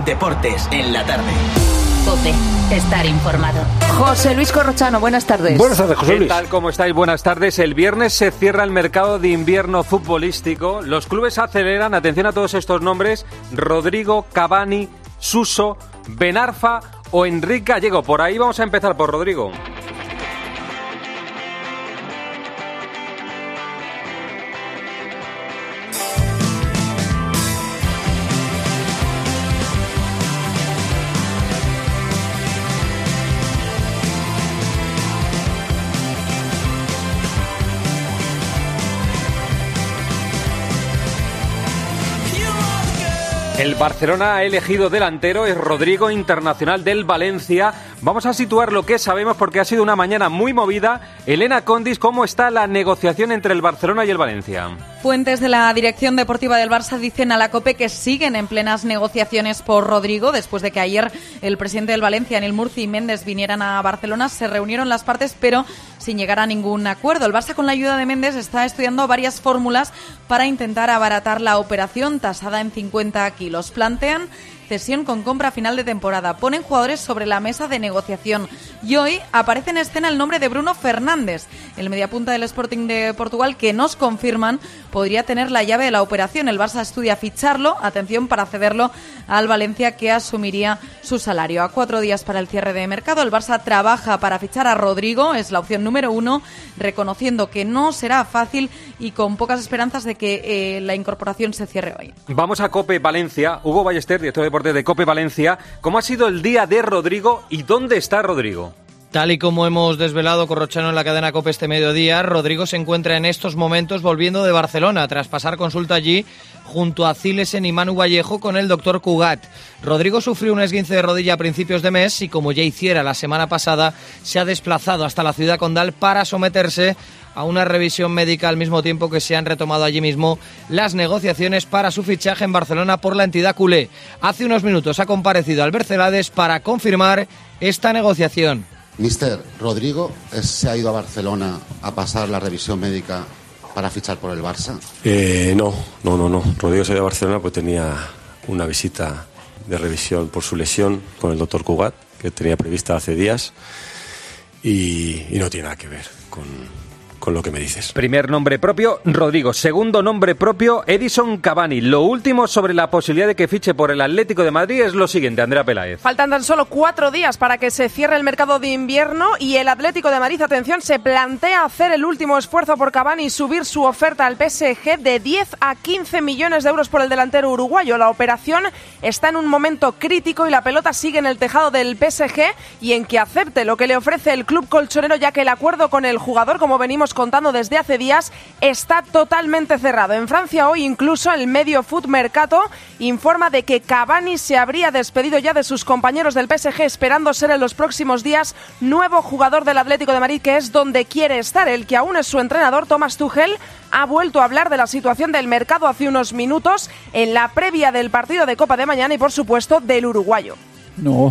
Deportes en la tarde. COPE. Estar informado. José Luis Corrochano, buenas tardes. Buenas tardes, José Luis. ¿Qué tal? ¿Cómo estáis? Buenas tardes. El viernes se cierra el mercado de invierno futbolístico. Los clubes aceleran, atención a todos estos nombres: Rodrigo, Cavani, Suso, Ben Arfa o Enrique Gallego. Por ahí vamos a empezar por Rodrigo. El Barcelona ha elegido delantero, es Rodrigo, internacional del Valencia. Vamos a situar lo que sabemos porque ha sido una mañana muy movida. Elena Condis, ¿cómo está la negociación entre el Barcelona y el Valencia? Fuentes de la dirección deportiva del Barça dicen a la COPE que siguen en plenas negociaciones por Rodrigo. Después de que ayer el presidente del Valencia, Nil Murci, y Méndez vinieran a Barcelona, se reunieron las partes, pero sin llegar a ningún acuerdo. El Barça, con la ayuda de Méndez, está estudiando varias fórmulas para intentar abaratar la operación, tasada en 50 kilos. Plantean cesión con compra a final de temporada. Ponen jugadores sobre la mesa de negociación. Y hoy aparece en escena el nombre de Bruno Fernández, el mediapunta del Sporting de Portugal, que nos confirman podría tener la llave de la operación. El Barça estudia ficharlo, atención, para cederlo al Valencia, que asumiría su salario. A 4 días para el cierre de mercado, el Barça trabaja para fichar a Rodrigo, es la opción número 1, reconociendo que no será fácil y con pocas esperanzas de que la incorporación se cierre hoy. Vamos a COPE Valencia. Hugo Ballester, director de deportes de COPE Valencia. ¿Cómo ha sido el día de Rodrigo y dónde está Rodrigo? Tal y como hemos desvelado, Corrochano, en la cadena COPE este mediodía, Rodrigo se encuentra en estos momentos volviendo de Barcelona tras pasar consulta allí junto a Cilesen y Manu Vallejo con el doctor Cugat. Rodrigo sufrió un esguince de rodilla a principios de mes y, como ya hiciera la semana pasada, se ha desplazado hasta la ciudad condal para someterse a una revisión médica, al mismo tiempo que se han retomado allí mismo las negociaciones para su fichaje en Barcelona por la entidad culé. Hace unos minutos ha comparecido Albert Celades para confirmar esta negociación. Mister, Rodrigo se ha ido a Barcelona a pasar la revisión médica para fichar por el Barça. No. Rodrigo se ha ido a Barcelona pues tenía una visita de revisión por su lesión con el doctor Cugat, que tenía prevista hace días, y no tiene nada que ver con lo que me dices. Primer nombre propio, Rodrigo. Segundo nombre propio, Edison Cavani. Lo último sobre la posibilidad de que fiche por el Atlético de Madrid es lo siguiente, Andrea Peláez. Faltan tan solo 4 días para que se cierre el mercado de invierno y el Atlético de Madrid, atención, se plantea hacer el último esfuerzo por Cavani y subir su oferta al PSG de 10 a 15 millones de euros por el delantero uruguayo. La operación está en un momento crítico y la pelota sigue en el tejado del PSG y en que acepte lo que le ofrece el club colchonero, ya que el acuerdo con el jugador, como venimos contando desde hace días, está totalmente cerrado. En Francia hoy incluso el medio Foot Mercato informa de que Cavani se habría despedido ya de sus compañeros del PSG, esperando ser en los próximos días nuevo jugador del Atlético de Madrid, que es donde quiere estar. El que aún es su entrenador, Thomas Tuchel, ha vuelto a hablar de la situación del mercado hace unos minutos en la previa del partido de Copa de mañana y, por supuesto, del uruguayo. No,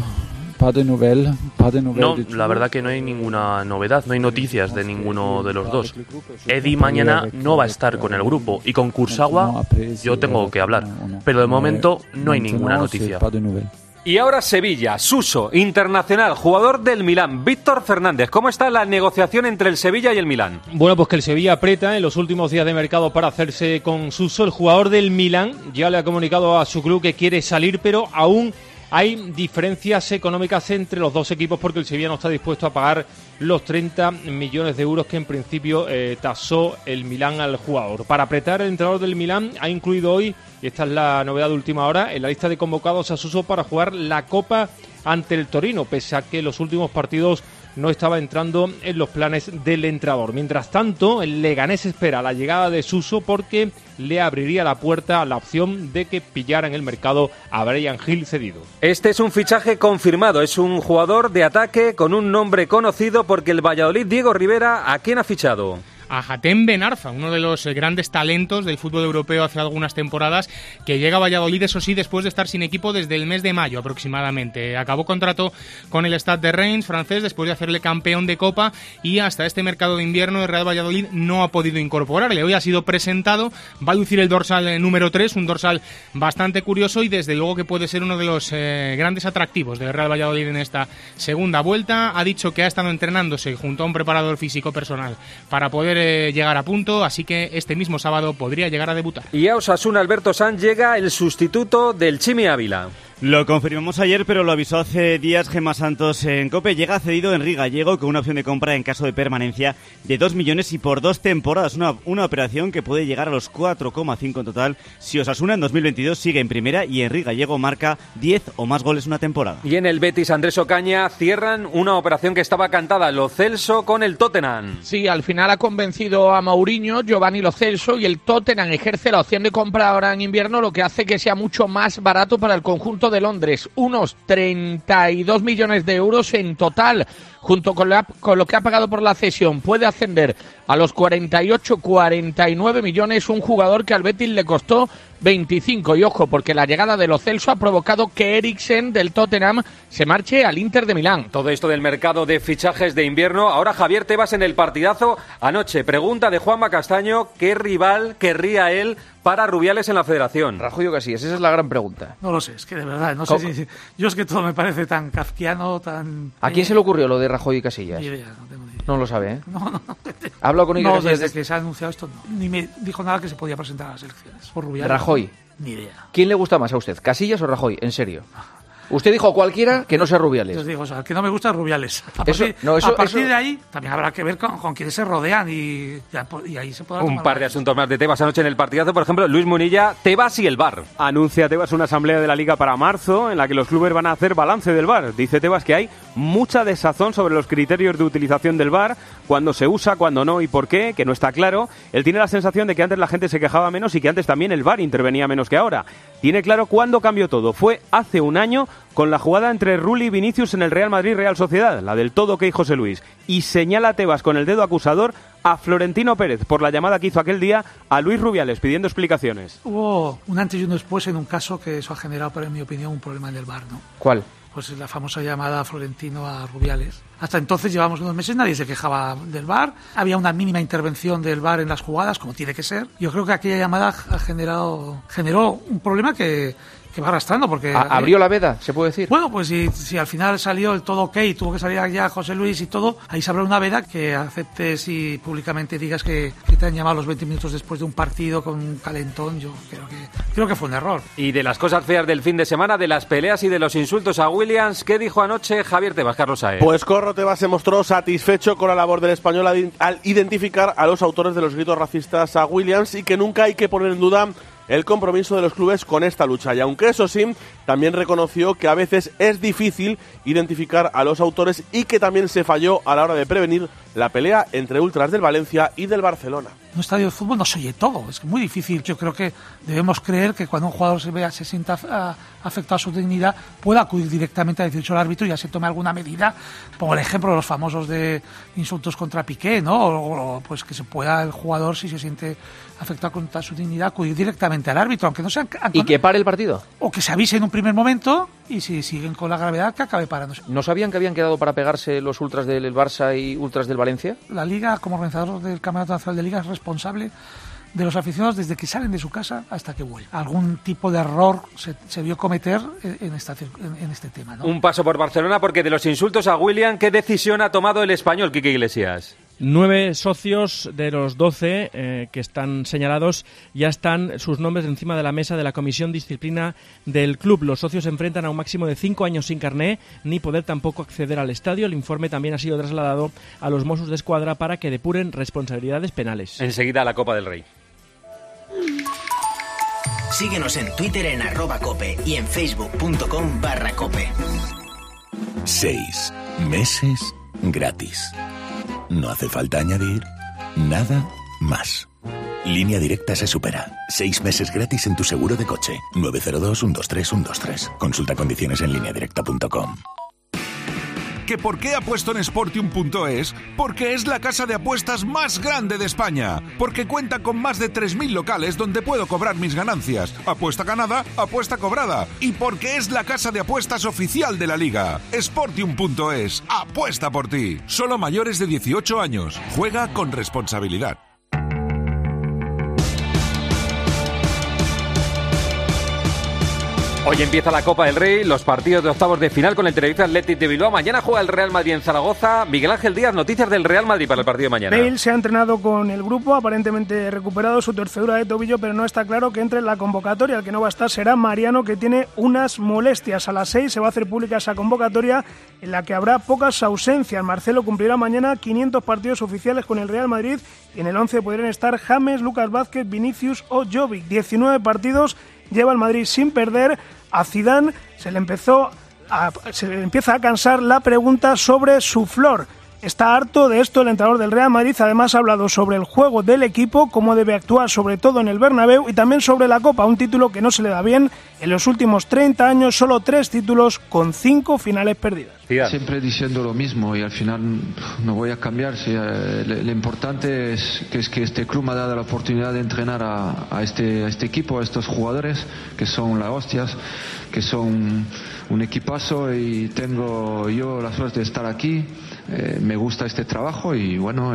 No, la verdad que no hay ninguna novedad, no hay noticias de ninguno de los dos. Eddie mañana no va a estar con el grupo y con Kurzawa yo tengo que hablar, pero de momento no hay ninguna noticia. Y ahora Sevilla, Suso, internacional, jugador del Milán. Víctor Fernández, ¿cómo está la negociación entre el Sevilla y el Milán? Bueno, pues que el Sevilla aprieta en los últimos días de mercado para hacerse con Suso. El jugador del Milán ya le ha comunicado a su club que quiere salir, pero aún hay diferencias económicas entre los dos equipos porque el Sevilla no está dispuesto a pagar los 30 millones de euros que en principio tasó el Milán al jugador. Para apretar, el entrenador del Milán ha incluido hoy, y esta es la novedad de última hora, en la lista de convocados a Suso para jugar la Copa ante el Torino, pese a que los últimos partidos no estaba entrando en los planes del entrenador. Mientras tanto, el Leganés espera la llegada de Suso porque le abriría la puerta a la opción de que pillara en el mercado a Bryan Gil cedido. Este es un fichaje confirmado, es un jugador de ataque con un nombre conocido porque el Valladolid, Diego Rivera, ¿a quién ha fichado? a Hatem Ben Arfa, uno de los grandes talentos del fútbol europeo hace algunas temporadas, que llega a Valladolid, eso sí, después de estar sin equipo desde el mes de mayo aproximadamente. Acabó contrato con el Stade de Reims francés después de hacerle campeón de Copa, y hasta este mercado de invierno el Real Valladolid no ha podido incorporarle. Hoy ha sido presentado, va a lucir el dorsal número 3, un dorsal bastante curioso y desde luego que puede ser uno de los grandes atractivos del Real Valladolid en esta segunda vuelta. Ha dicho que ha estado entrenándose junto a un preparador físico personal para poder llegar a punto, así que este mismo sábado podría llegar a debutar. Y a Osasuna, Alberto Sanz, llega el sustituto del Chimi Ávila. Lo confirmamos ayer, pero lo avisó hace días Gemma Santos en COPE. Llega cedido Henry Gallego con una opción de compra en caso de permanencia de 2 millones y por 2 temporadas. Una operación que puede llegar a los 4,5 en total si Osasuna en 2022 sigue en primera y Henry Gallego marca 10 o más goles una temporada. Y en el Betis, Andrés Ocaña, cierran una operación que estaba cantada, Lo Celso con el Tottenham. Sí, al final ha convencido a Mourinho, Giovanni Lo Celso, y el Tottenham ejerce la opción de compra ahora en invierno, lo que hace que sea mucho más barato para el conjunto de Londres, unos 32 millones de euros en total, junto con lo que ha pagado por la cesión. Puede ascender a los 48-49 millones, un jugador que al Betis le costó 25. Y ojo, porque la llegada de Lo Celso ha provocado que Eriksen del Tottenham se marche al Inter de Milán. Todo esto del mercado de fichajes de invierno. Ahora Javier Tebas en el partidazo anoche. Pregunta de Juanma Castaño, ¿qué rival querría él para Rubiales en la Federación? Rajoy o Casillas, esa es la gran pregunta. No lo sé, es que de verdad, no sé si... Yo es que todo me parece tan kafkiano, tan... ¿A quién se le ocurrió lo de Rajoy y Casillas? Ni idea, no tengo ni idea. No lo sabe, ¿eh? No. ¿Ha hablado con Iker Casillas? Desde que se ha anunciado esto, no. Ni me dijo nada que se podía presentar a las elecciones. Por Rubiales. Rajoy. Ni idea. ¿Quién le gusta más a usted, Casillas o Rajoy? En serio. Usted dijo cualquiera que no sea Rubiales. Yo digo, o sea, el que no me gusta es Rubiales. A partir de ahí también habrá que ver con quiénes se rodean y ahí se podrá... Un par de asuntos más de Tebas anoche en el partidazo. Por ejemplo, Luis Munilla, Tebas y el VAR. Anuncia Tebas una asamblea de la Liga para marzo en la que los clubes van a hacer balance del VAR. Dice Tebas que hay mucha desazón sobre los criterios de utilización del VAR, cuándo se usa, cuándo no y por qué, que no está claro. Él tiene la sensación de que antes la gente se quejaba menos y que antes también el VAR intervenía menos que ahora. Tiene claro cuándo cambió todo. Fue hace un año con la jugada entre Rulli y Vinicius en el Real Madrid-Real Sociedad, la del todo que José Luis. Y señala Tebas con el dedo acusador a Florentino Pérez por la llamada que hizo aquel día a Luis Rubiales pidiendo explicaciones. Hubo un antes y un después en un caso que eso ha generado, pero en mi opinión, un problema en el VAR, ¿no? ¿Cuál? Pues la famosa llamada a Florentino a Rubiales. Hasta entonces llevamos unos meses, nadie se quejaba del VAR, había una mínima intervención del VAR en las jugadas, como tiene que ser. Yo creo que aquella llamada generó un problema que va arrastrando, porque... ¿Abrió la veda, se puede decir? Bueno, pues si al final salió el todo ok, tuvo que salir ya José Luis y todo, ahí se abre una veda que aceptes y públicamente digas que te han llamado los 20 minutos después de un partido con un calentón. Yo creo que fue un error. Y de las cosas feas del fin de semana, de las peleas y de los insultos a Williams, ¿qué dijo anoche Javier Tebas, Carlos Saez? Pues Corro Tebas se mostró satisfecho con la labor del español al identificar a los autores de los gritos racistas a Williams y que nunca hay que poner en duda el compromiso de los clubes con esta lucha. Y aunque eso sí, también reconoció que a veces es difícil identificar a los autores y que también se falló a la hora de prevenir la pelea entre ultras del Valencia y del Barcelona. En un estadio de fútbol no se oye todo, es muy difícil. Yo creo que debemos creer que cuando un jugador se sienta afectado a su dignidad, pueda acudir directamente a decirse al árbitro y ya se tome alguna medida. Pongo el ejemplo de los famosos de insultos contra Piqué, ¿no? O pues que se pueda el jugador, si se siente afectado contra su dignidad, acudir directamente al árbitro, aunque no sea... ¿Y que pare el partido? O que se avise en un primer momento y si siguen con la gravedad, que acabe parándose. ¿No sabían que habían quedado para pegarse los ultras del Barça y ultras del Valencia? La Liga, como organizador del Campeonato Nacional de Liga, es responsable de los aficionados desde que salen de su casa hasta que vuelven. Algún tipo de error se vio cometer en este tema, ¿no? Un paso por Barcelona, porque de los insultos a William, ¿qué decisión ha tomado el español, Quique Iglesias? 9 socios de los 12 que están señalados ya están sus nombres encima de la mesa de la Comisión de Disciplina del club. Los socios se enfrentan a un máximo de 5 años sin carné, ni poder tampoco acceder al estadio. El informe también ha sido trasladado a los Mossos de Escuadra para que depuren responsabilidades penales. Enseguida la Copa del Rey. Síguenos en Twitter en @cope y en facebook.com/cope. 6 meses gratis. No hace falta añadir nada más. Línea Directa se supera. 6 meses gratis en tu seguro de coche. 902-123-123. Consulta condiciones en lineadirecta.com. ¿Que por qué apuesto en Sportium.es? Porque es la casa de apuestas más grande de España. Porque cuenta con más de 3.000 locales donde puedo cobrar mis ganancias. Apuesta ganada, apuesta cobrada. Y porque es la casa de apuestas oficial de la Liga. Sportium.es. Apuesta por ti. Solo mayores de 18 años. Juega con responsabilidad. Hoy empieza la Copa del Rey, los partidos de octavos de final con el Tenerife Athletic de Bilbao. Mañana juega el Real Madrid en Zaragoza. Miguel Ángel Díaz, noticias del Real Madrid para el partido de mañana. Bale se ha entrenado con el grupo, aparentemente recuperado su torcedura de tobillo, pero no está claro que entre en la convocatoria. El que no va a estar será Mariano, que tiene unas molestias. A las 6 se va a hacer pública esa convocatoria en la que habrá pocas ausencias. Marcelo cumplirá mañana 500 partidos oficiales con el Real Madrid y en el 11 podrían estar James, Lucas Vázquez, Vinicius o Jovic. 19 partidos lleva el Madrid sin perder. A Zidane se le empieza a cansar la pregunta sobre su flor. Está harto de esto el entrenador del Real Madrid. Además ha hablado sobre el juego del equipo, cómo debe actuar sobre todo en el Bernabéu y también sobre la Copa, un título que no se le da bien. En los últimos 30 años solo 3 títulos con 5 finales perdidas. Siempre diciendo lo mismo y al final no voy a cambiar. Lo importante es que este club me ha dado la oportunidad de entrenar a este equipo, a estos jugadores que son las hostias, que son un equipazo y tengo yo la suerte de estar aquí. Me gusta este trabajo y bueno,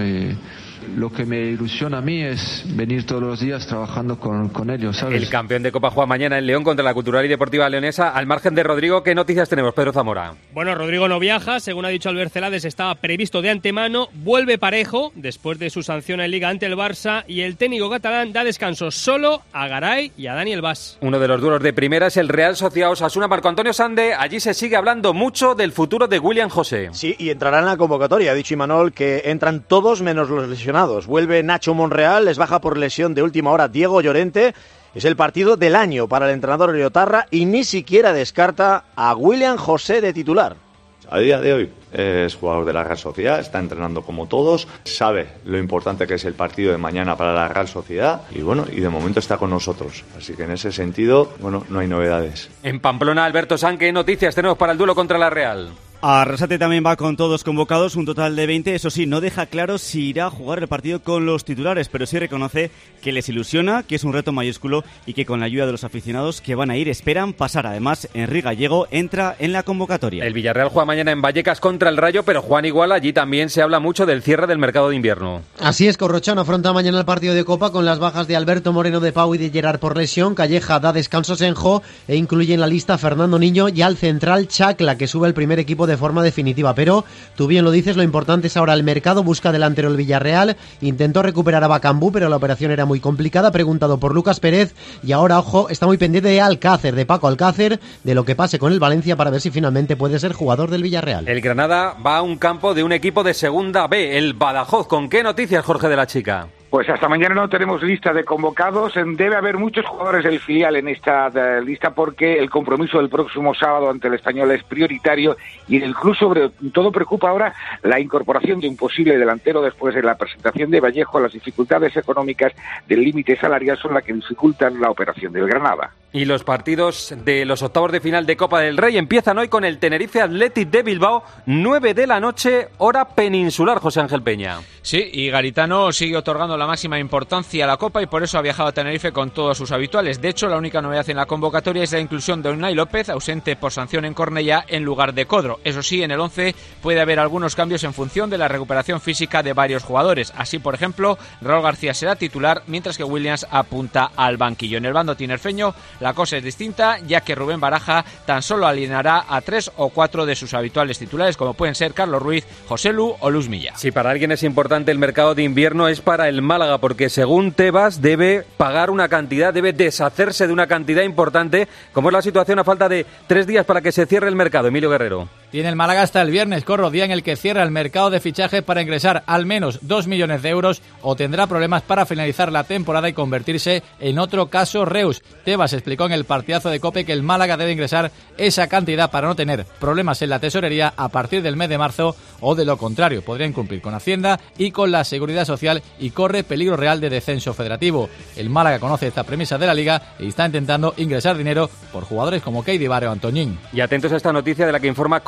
lo que me ilusiona a mí es venir todos los días trabajando con ellos, ¿sabes? El campeón de Copa juega mañana en León contra la Cultural y Deportiva Leonesa. Al margen de Rodrigo, ¿qué noticias tenemos, Pedro Zamora? Bueno, Rodrigo no viaja, según ha dicho Albert Celades, estaba previsto de antemano. Vuelve Parejo después de su sanción en Liga ante el Barça y el técnico catalán da descanso solo a Garay y a Daniel Bas. Uno de los duelos de primera es el Real Sociedad Osasuna. Marco Antonio Sande, allí se sigue hablando mucho del futuro de William José. Sí, y entrará en la convocatoria. Ha dicho Imanol que entran todos menos los lesionados. Vuelve Nacho Monreal, les baja por lesión de última hora Diego Llorente. Es el partido del año para el entrenador Riotarra y ni siquiera descarta a William José de titular. A día de hoy es jugador de la Real Sociedad, está entrenando como todos, sabe lo importante que es el partido de mañana para la Real Sociedad y bueno, y de momento está con nosotros. Así que en ese sentido, bueno, no hay novedades. En Pamplona, Alberto San, ¿qué noticias tenemos para el duelo contra la Real? Arrasate también va con todos convocados, un total de 20. Eso sí, no deja claro si irá a jugar el partido con los titulares, pero sí reconoce que les ilusiona, que es un reto mayúsculo y que con la ayuda de los aficionados que van a ir esperan pasar. Además, Enrique Gallego entra en la convocatoria. El Villarreal juega mañana en Vallecas contra el Rayo, pero Juan, igual allí también se habla mucho del cierre del mercado de invierno. Así es, Corrochano afronta mañana el partido de Copa con las bajas de Alberto Moreno, de Pau y de Gerard por lesión. Calleja da descanso a Senjo e incluye en la lista a Fernando Niño y al central Chacla, que sube al primer equipo de forma definitiva. Pero tú bien lo dices, lo importante es ahora el mercado. Busca delantero el Villarreal, intentó recuperar a Bacambú, pero la operación era muy complicada. Preguntado por Lucas Pérez y ahora, ojo, está muy pendiente de Alcácer, de Paco Alcácer, de lo que pase con el Valencia para ver si finalmente puede ser jugador del Villarreal. El Granada va a un campo de un equipo de segunda B, el Badajoz. ¿Con qué noticias, Jorge de la Chica? Pues hasta mañana no tenemos lista de convocados. Debe haber muchos jugadores del filial en esta lista porque el compromiso del próximo sábado ante el Español es prioritario y en el club sobre todo preocupa ahora la incorporación de un posible delantero después de la presentación de Vallejo. Las dificultades económicas del límite salarial son las que dificultan la operación del Granada. Y los partidos de los octavos de final de Copa del Rey empiezan hoy con el Tenerife Athletic de Bilbao, 9 de la noche, hora peninsular, José Ángel Peña. Sí, y Garitano sigue otorgando la máxima importancia a la Copa y por eso ha viajado a Tenerife con todos sus habituales. De hecho, la única novedad en la convocatoria es la inclusión de Unai López, ausente por sanción en Cornellá, en lugar de Codro. Eso sí, en el 11 puede haber algunos cambios en función de la recuperación física de varios jugadores. Así, por ejemplo, Raúl García será titular, mientras que Williams apunta al banquillo. En el bando tinerfeño la cosa es distinta, ya que Rubén Baraja tan solo alineará a 3 o 4 de sus habituales titulares, como pueden ser Carlos Ruiz, José Lu o Luis Milla. Si para alguien es importante el mercado de invierno, es para el Málaga, porque según Tebas debe pagar una cantidad, debe deshacerse de una cantidad importante. ¿Cómo es la situación a falta de 3 días para que se cierre el mercado, Emilio Guerrero? Tiene el Málaga hasta el viernes, Corro, día en el que cierra el mercado de fichajes para ingresar al menos 2 millones de euros o tendrá problemas para finalizar la temporada y convertirse en otro caso Reus. Tebas explicó en el partidazo de COPE que el Málaga debe ingresar esa cantidad para no tener problemas en la tesorería a partir del mes de marzo o de lo contrario, podría incumplir con Hacienda y con la Seguridad Social y corre peligro real de descenso federativo. El Málaga conoce esta premisa de la Liga y está intentando ingresar dinero por jugadores como Keidi Barrio o Antoñín. Y atentos a esta noticia de la que informa COPE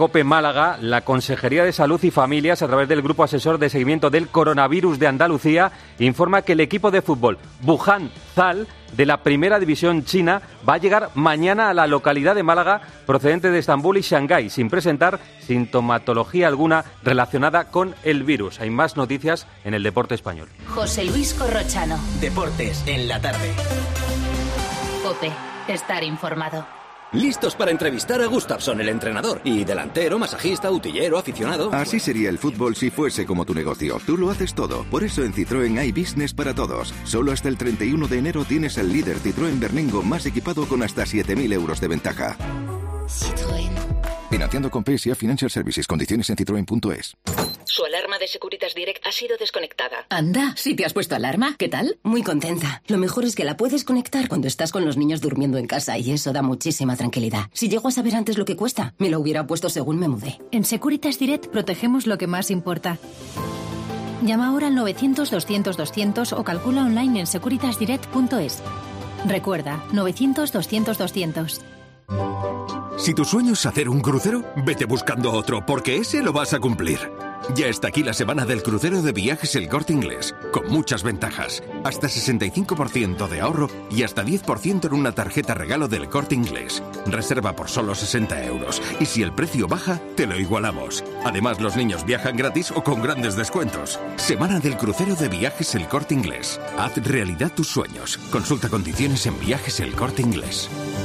COPE Málaga, la Consejería de Salud y Familias, a través del Grupo Asesor de Seguimiento del Coronavirus de Andalucía, informa que el equipo de fútbol Wuhan Zal, de la Primera División China, va a llegar mañana a la localidad de Málaga, procedente de Estambul y Shanghái, sin presentar sintomatología alguna relacionada con el virus. Hay más noticias en el deporte español. José Luis Corrochano. Deportes en la tarde. COPE. Estar informado. Listos para entrevistar a Gustafsson, el entrenador. Y delantero, masajista, utillero, aficionado. Así sería el fútbol si fuese como tu negocio. Tú lo haces todo. Por eso en Citroën hay business para todos. Solo hasta el 31 de enero tienes el líder Citroën Berlingo más equipado con hasta 7.000 euros de ventaja. Citroën. Financiando con PSA Financial Services. Condiciones en citroen.es. Su alarma de Securitas Direct ha sido desconectada. Anda, ¿sí te has puesto alarma? ¿Qué tal? Muy contenta. Lo mejor es que la puedes conectar cuando estás con los niños durmiendo en casa y eso da muchísima tranquilidad. Si llego a saber antes lo que cuesta, me lo hubiera puesto según me mudé. En Securitas Direct protegemos lo que más importa. Llama ahora al 900-200-200 o calcula online en securitasdirect.es. Recuerda, 900-200-200. Si tu sueño es hacer un crucero, vete buscando otro, porque ese lo vas a cumplir. Ya está aquí la semana del crucero de Viajes El Corte Inglés, con muchas ventajas. Hasta 65% de ahorro y hasta 10% en una tarjeta regalo del Corte Inglés. Reserva por solo 60 euros. Y si el precio baja, te lo igualamos. Además, los niños viajan gratis o con grandes descuentos. Semana del crucero de Viajes El Corte Inglés. Haz realidad tus sueños. Consulta condiciones en Viajes El Corte Inglés.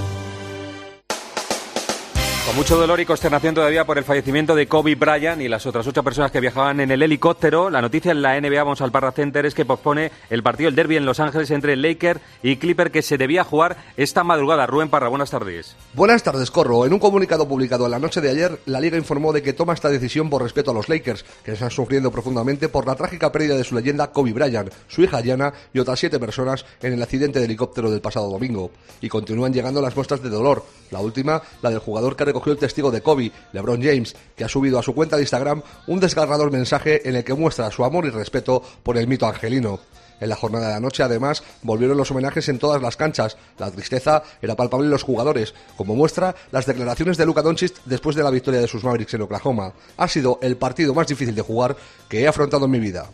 Con mucho dolor y consternación todavía por el fallecimiento de Kobe Bryant y las otras 8 personas que viajaban en el helicóptero, la noticia en la NBA, vamos al Parra Center, es que pospone el partido, el derbi en Los Ángeles entre Lakers y Clipper, que se debía jugar esta madrugada. Rubén Parra, buenas tardes. Buenas tardes, Corro. En un comunicado publicado en la noche de ayer, la Liga informó de que toma esta decisión por respeto a los Lakers, que están sufriendo profundamente por la trágica pérdida de su leyenda Kobe Bryant, su hija Gianna y otras 7 personas en el accidente de helicóptero del pasado domingo. Y continúan llegando las muestras de dolor. La última, la del jugador que recogió el testigo de Kobe, LeBron James, que ha subido a su cuenta de Instagram un desgarrador mensaje en el que muestra su amor y respeto por el mito angelino. En la jornada de anoche, además, volvieron los homenajes en todas las canchas. La tristeza era palpable en los jugadores, como muestra las declaraciones de Luka Doncic después de la victoria de sus Mavericks en Oklahoma. Ha sido el partido más difícil de jugar que he afrontado en mi vida.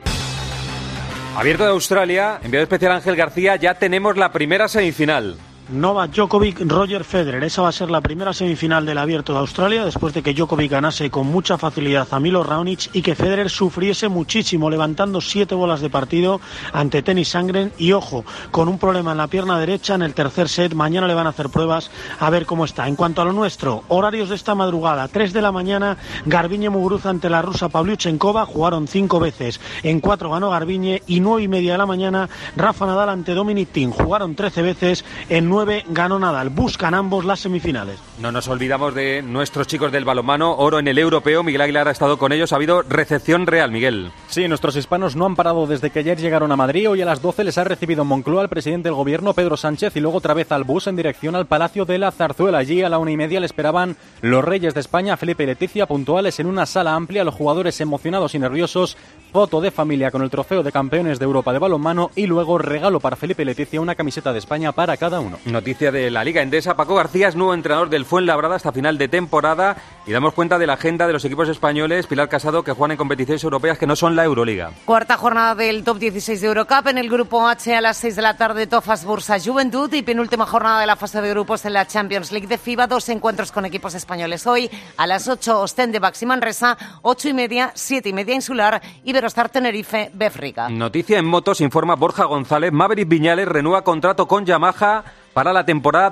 Abierto de Australia, enviado especial Ángel García, ya tenemos la primera semifinal. Novak Djokovic, Roger Federer. Esa va a ser la primera semifinal del Abierto de Australia, después de que Djokovic ganase con mucha facilidad a Milo Raonic y que Federer sufriese muchísimo, levantando 7 bolas de partido ante Tennis Sangren y, ojo, con un problema en la pierna derecha en el tercer set. Mañana le van a hacer pruebas a ver cómo está. En cuanto a lo nuestro, horarios de esta madrugada, 3 de la mañana, Garbiñe Muguruza ante la rusa Pavlyuchenkova, jugaron 5 veces, en 4 ganó Garbiñe, y 9:30 de la mañana, Rafa Nadal ante Dominic Thiem, jugaron 13 veces, en 9 ganó Nadal. Buscan ambos las semifinales. No nos olvidamos de nuestros chicos del balonmano, oro en el europeo. Miguel Aguilar ha estado con ellos. Ha habido recepción real, Miguel. Sí, nuestros hispanos no han parado desde que ayer llegaron a Madrid. Hoy a las 12 les ha recibido en Moncloa el presidente del gobierno, Pedro Sánchez, y luego otra vez al bus en dirección al Palacio de la Zarzuela. Allí a la 1:30 le esperaban los reyes de España, Felipe y Leticia, puntuales en una sala amplia, los jugadores emocionados y nerviosos, foto de familia con el trofeo de campeones de Europa de balonmano y luego regalo para Felipe y Leticia, una camiseta de España para cada uno. Noticia de la Liga Endesa, Paco García es nuevo entrenador del Fuenlabrada hasta final de temporada y damos cuenta de la agenda de los equipos españoles, Pilar Casado, que juegan en competiciones europeas que no son la Euroliga. Cuarta jornada del Top 16 de Eurocup en el Grupo H a las 6 de la tarde, Tofas Bursa Juventud, y penúltima jornada de la fase de grupos en la Champions League de FIBA, 2 encuentros con equipos españoles. Hoy a las 8 Ostende Baxi Manresa, 8:30, 7:30 Insular, Iberostar Tenerife Befrica. Noticia en motos, informa Borja González, Maverick Viñales renueva contrato con Yamaha para la temporada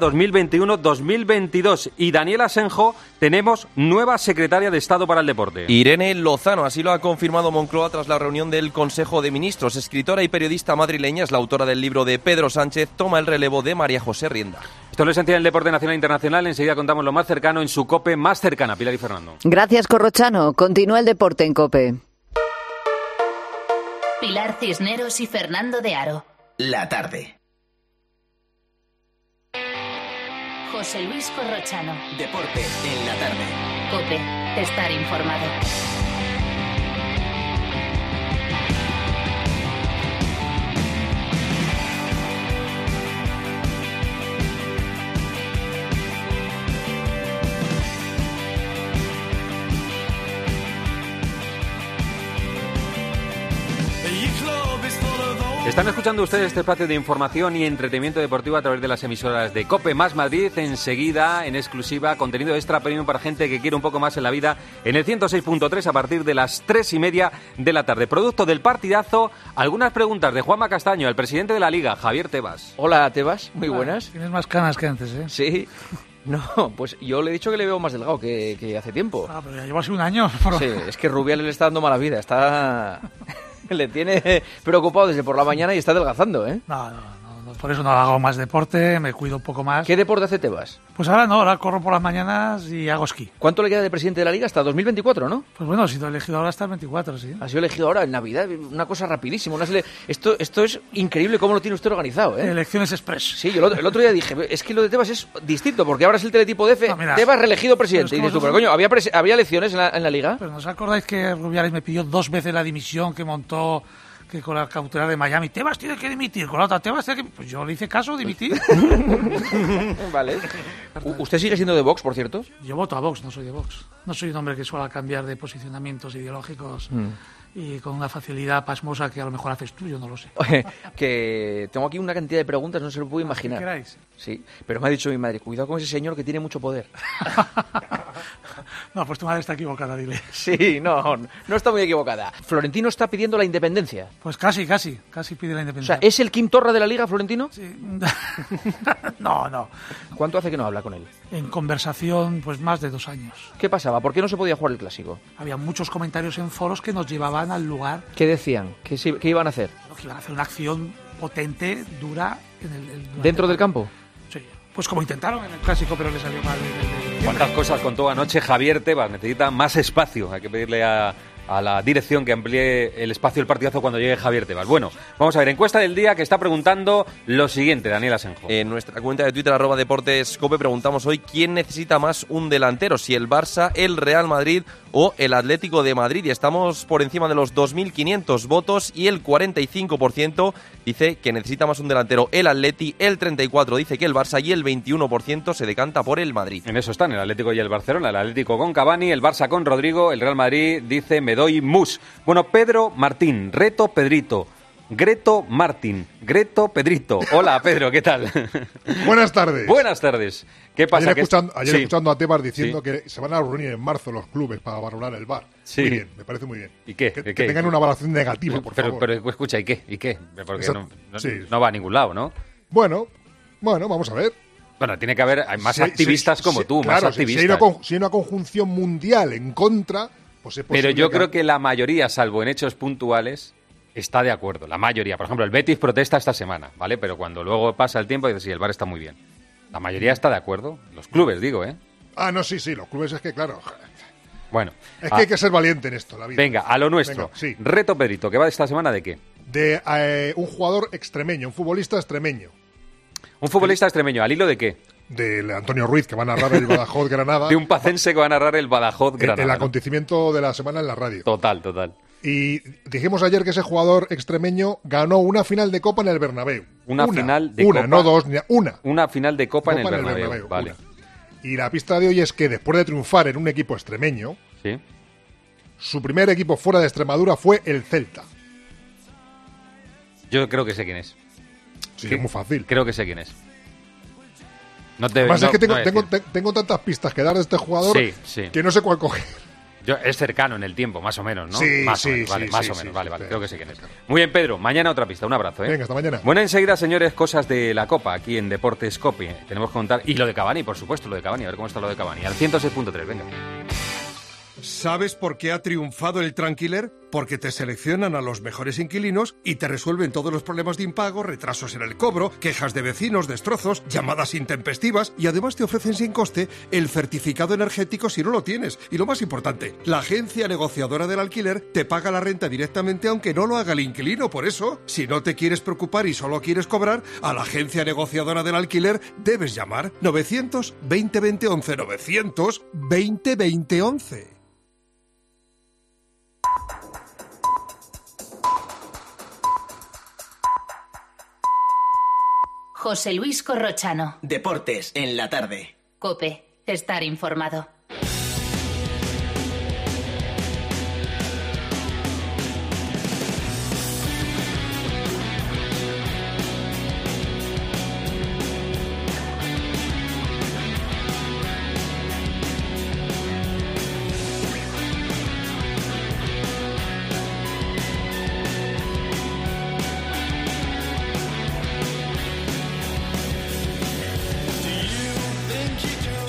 2021-2022. Y Daniel Asenjo, tenemos nueva secretaria de Estado para el Deporte. Irene Lozano, así lo ha confirmado Moncloa tras la reunión del Consejo de Ministros. Escritora y periodista madrileña, es la autora del libro de Pedro Sánchez, toma el relevo de María José Rienda. Esto es lo esencial del deporte nacional e internacional. Enseguida contamos lo más cercano en su COPE más cercana. Pilar y Fernando. Gracias, Corrochano. Continúa el deporte en COPE. Pilar Cisneros y Fernando de Aro. La tarde. José Luis Corrochano. Deporte en la tarde. COPE. Estar informado. Están escuchando ustedes este espacio de información y entretenimiento deportivo a través de las emisoras de COPE más Madrid. Enseguida, en exclusiva, contenido extra premium para gente que quiere un poco más en la vida en el 106.3 a partir de las 3:30 de la tarde. Producto del partidazo, algunas preguntas de Juanma Castaño, el presidente de la Liga, Javier Tebas. Hola, Tebas, muy buenas. Tienes más canas que antes, ¿eh? Sí. No, pues yo le he dicho que le veo más delgado que hace tiempo. Ah, pero ya llevo así un año. Sí, es que Rubiales le está dando mala vida, está... le tiene preocupado desde por la mañana y está adelgazando, ¿eh? No, por eso no hago más deporte, me cuido un poco más. ¿Qué deporte hace Tebas? Pues ahora corro por las mañanas y hago esquí. ¿Cuánto le queda de presidente de la Liga? Hasta 2024, ¿no? Pues bueno, ha sido elegido ahora hasta el 24, sí. Ha sido elegido ahora en Navidad, una cosa rapidísima. Esto es increíble cómo lo tiene usted organizado, ¿eh? Elecciones express. Sí, yo el otro día dije, es que lo de Tebas es distinto, porque ahora es el teletipo de F, Tebas reelegido presidente. Y dices tú, pero coño, ¿había elecciones en la Liga? Pero ¿no os acordáis que Rubiales me pidió 2 veces la dimisión que montó... que con la cautelar de Miami, Tebas tiene que dimitir, con la otra Tebas tiene que... Pues yo le hice caso, dimití. Vale. ¿Usted sigue siendo de Vox, por cierto? Yo voto a Vox, no soy de Vox. No soy un hombre que suele cambiar de posicionamientos ideológicos y con una facilidad pasmosa que a lo mejor haces tú, yo no lo sé. Oye, que tengo aquí una cantidad de preguntas, no se lo puedo imaginar. ¿Qué queráis? Sí, pero me ha dicho mi madre, cuidado con ese señor que tiene mucho poder. No, pues tu madre está equivocada, dile. Sí, no está muy equivocada. Florentino está pidiendo la independencia. Pues casi pide la independencia. O sea, ¿es el Kim Torra de la Liga, Florentino? Sí. No. ¿Cuánto hace que no habla con él? En conversación, pues más de 2 años. ¿Qué pasaba? ¿Por qué no se podía jugar el Clásico? Había muchos comentarios en foros que nos llevaban al lugar... ¿Qué decían? ¿Qué iban a hacer? Que iban a hacer una acción potente, dura... ¿Dentro del campo? Sí. Pues como intentaron en el Clásico, pero le salió mal. ¿Cuántas cosas contó anoche Javier Tebas? Necesita más espacio. Hay que pedirle a la dirección que amplíe el espacio del partidazo cuando llegue Javier Tebas. Bueno, vamos a ver, encuesta del día que está preguntando lo siguiente, Daniel Asenjo. En nuestra cuenta de Twitter, @DeportesCope, preguntamos hoy quién necesita más un delantero, si el Barça, el Real Madrid o el Atlético de Madrid. Y estamos por encima de los 2.500 votos y el 45% dice que necesita más un delantero el Atleti, el 34% dice que el Barça y el 21% se decanta por el Madrid. En eso están el Atlético y el Barcelona, el Atlético con Cavani, el Barça con Rodrigo, el Real Madrid dice me doy mus. Bueno, Pedro Martín, reto Pedrito. Greto Martín, Greto Pedrito. Hola, Pedro, ¿qué tal? Buenas tardes. Buenas tardes. ¿Qué pasa? Ayer escuchando a Tebas diciendo que se van a reunir en marzo los clubes para valorar el VAR. Sí. Muy bien, me parece muy bien. ¿Y qué? Que tengan una valoración negativa, por favor. Pero escucha, ¿y qué? Porque no va a ningún lado, ¿no? Bueno, vamos a ver. Bueno, tiene que haber más activistas como tú, claro, más activistas. Si hay una conjunción mundial en contra, pues es posible. Pero yo creo que la mayoría, salvo en hechos puntuales, está de acuerdo. La mayoría. Por ejemplo, el Betis protesta esta semana, ¿vale? Pero cuando luego pasa el tiempo, dice, sí, el VAR está muy bien. La mayoría está de acuerdo. Los clubes, digo, ¿eh? Ah, no, sí, los clubes es que, claro... Bueno. Es que hay que ser valiente en esto, la vida. Venga, a lo nuestro. Venga, sí. Reto Pedrito, ¿que va esta semana de qué? De un jugador extremeño, un futbolista extremeño. ¿Un futbolista extremeño? ¿Al hilo de qué? De Antonio Ruiz, que va a narrar el Badajoz-Granada. De un pacense que va a narrar el Badajoz-Granada. El acontecimiento de la semana en la radio. Total. Y dijimos ayer que ese jugador extremeño ganó una final de Copa en el Bernabéu. Una final de Copa. No dos, una. Una final de Copa en el Bernabéu. Vale. Y la pista de hoy es que después de triunfar en un equipo extremeño, ¿sí? Su primer equipo fuera de Extremadura fue el Celta. Yo creo que sé quién es. Sí, es muy fácil. Creo que sé quién es. Además es que tengo tantas pistas que dar de este jugador que no sé cuál coger. Es cercano en el tiempo, más o menos, ¿no? Sí, más o menos, vale, creo que sé quién es. Muy bien, Pedro, mañana otra pista, un abrazo, ¿eh? Venga, hasta mañana. Bueno, enseguida, señores, cosas de la Copa, aquí en Deportes Cope. Tenemos que contar, y lo de Cavani, por supuesto, a ver cómo está lo de Cavani. Al 106.3, venga. ¿Sabes por qué ha triunfado el Tranquiler? Porque te seleccionan a los mejores inquilinos y te resuelven todos los problemas de impago, retrasos en el cobro, quejas de vecinos, destrozos, llamadas intempestivas y además te ofrecen sin coste el certificado energético si no lo tienes. Y lo más importante, la agencia negociadora del alquiler te paga la renta directamente aunque no lo haga el inquilino. Por eso, si no te quieres preocupar y solo quieres cobrar, a la agencia negociadora del alquiler debes llamar 900-2020-11, 900-2020-11. José Luis Corrochano. Deportes en la tarde. COPE. Estar informado.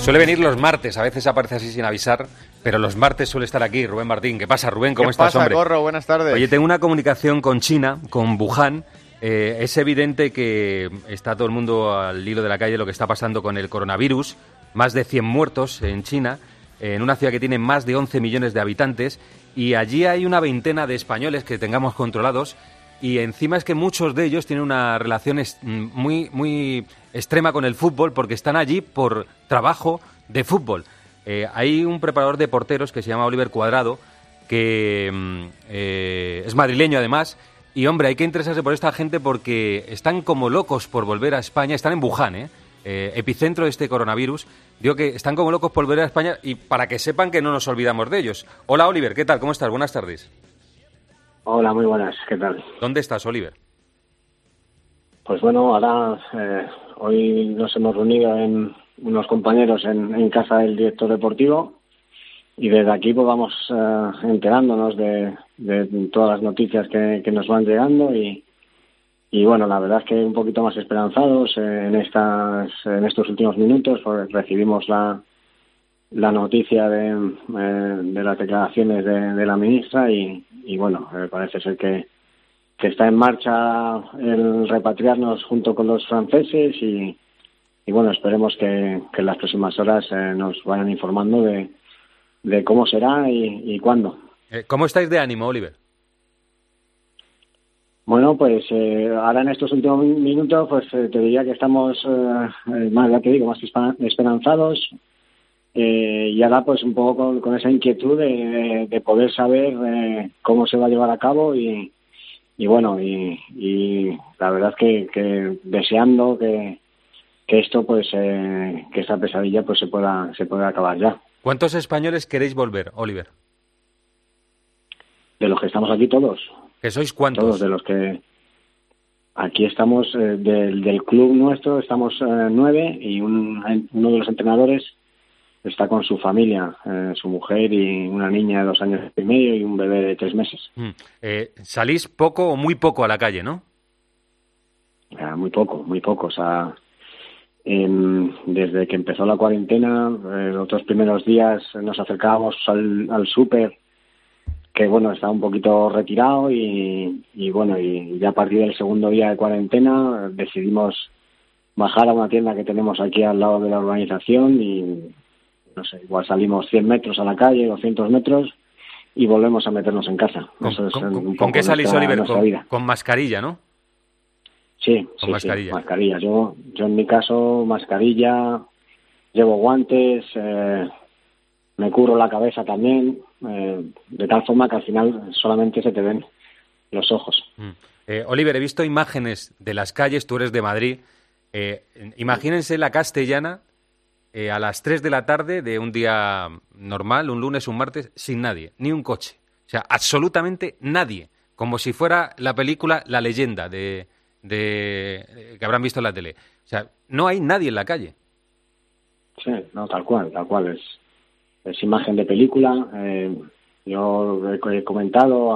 Suele venir los martes, a veces aparece así sin avisar, pero los martes suele estar aquí Rubén Martín. ¿Qué pasa, Rubén? ¿Cómo estás, hombre? ¿Qué pasa, Corro? Buenas tardes. Oye, tengo una comunicación con China, con Wuhan. Es evidente que está todo el mundo al hilo de la calle lo que está pasando con el coronavirus. Más de 100 muertos en China, en una ciudad que tiene más de 11 millones de habitantes. Y allí hay una veintena de españoles que tengamos controlados. Y encima es que muchos de ellos tienen una relación muy extrema con el fútbol porque están allí por trabajo de fútbol. Hay un preparador de porteros que se llama Oliver Cuadrado, que es madrileño además. Y, hombre, hay que interesarse por esta gente porque están como locos por volver a España. Están en Wuhan, epicentro de este coronavirus. Digo que están como locos por volver a España y para que sepan que no nos olvidamos de ellos. Hola, Oliver, ¿qué tal? ¿Cómo estás? Buenas tardes. Hola, muy buenas, ¿qué tal? ¿Dónde estás, Oliver? Pues bueno, ahora hoy nos hemos reunido en unos compañeros en casa del director deportivo y desde aquí pues vamos enterándonos de todas las noticias que nos van llegando y bueno, la verdad es que un poquito más esperanzados en estos últimos minutos, pues recibimos la noticia de las declaraciones de la ministra y bueno, parece ser que está en marcha el repatriarnos junto con los franceses y bueno, esperemos que en las próximas horas nos vayan informando de cómo será y cuándo. ¿Cómo estáis de ánimo, Oliver? Bueno, pues ahora en estos últimos minutos pues te diría que estamos más esperanzados. Y ahora pues un poco con esa inquietud de poder saber cómo se va a llevar a cabo y bueno y la verdad es que deseando que esto pues que esta pesadilla pues se pueda acabar ya. ¿Cuántos españoles queréis volver, Oliver? De los que estamos aquí todos. ¿Que sois cuántos? Todos de los que aquí estamos del club nuestro estamos 9 y uno de los entrenadores está con su familia, su mujer y una niña de 2 años y medio y un bebé de 3 meses. ¿Salís poco o muy poco a la calle, no? Muy poco. O sea, desde que empezó la cuarentena, los 2 primeros días nos acercábamos al súper, que bueno, estaba un poquito retirado y bueno, y ya a partir del segundo día de cuarentena decidimos bajar a una tienda que tenemos aquí al lado de la urbanización y no sé, igual salimos 100 metros a la calle, 200 metros y volvemos a meternos en casa. ¿Con qué salís, Oliver? Con mascarilla, ¿no? Sí, mascarilla. Yo en mi caso, mascarilla, llevo guantes, me cubro la cabeza también, de tal forma que al final solamente se te ven los ojos. Oliver, he visto imágenes de las calles, tú eres de Madrid, imagínense la Castellana a las 3 de la tarde de un día normal, un lunes, un martes, sin nadie, ni un coche. O sea, absolutamente nadie. Como si fuera la película La Leyenda que habrán visto en la tele. O sea, no hay nadie en la calle. Sí, no, tal cual. Es imagen de película. Yo he comentado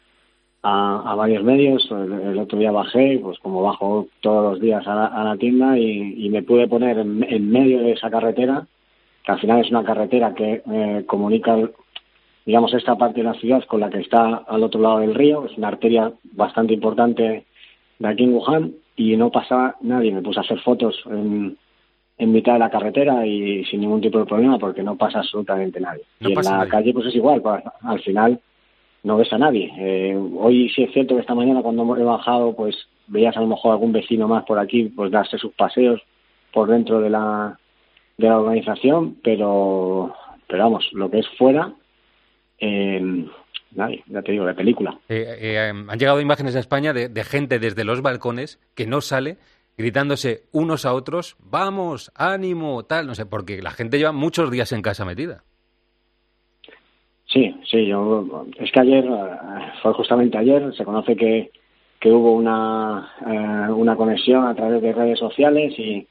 a varios medios. El otro día bajé, pues como bajo todos los días a la tienda y me pude poner en medio de esa carretera, que al final es una carretera que comunica, digamos, esta parte de la ciudad con la que está al otro lado del río. Es una arteria bastante importante de aquí en Wuhan y no pasaba nadie. Me puse a hacer fotos en mitad de la carretera y sin ningún tipo de problema porque no pasa absolutamente nadie. Y en la calle pues es igual, pues, al final no ves a nadie. Hoy sí es cierto que esta mañana cuando he bajado pues veías a lo mejor algún vecino más por aquí pues darse sus paseos por dentro de la urbanización, pero vamos, lo que es fuera nadie, ya te digo, de película. Han llegado imágenes a España de gente desde los balcones que no sale gritándose unos a otros, vamos, ánimo, tal, no sé, porque la gente lleva muchos días en casa metida. Sí, es que ayer, fue justamente ayer, se conoce que hubo una conexión a través de redes sociales y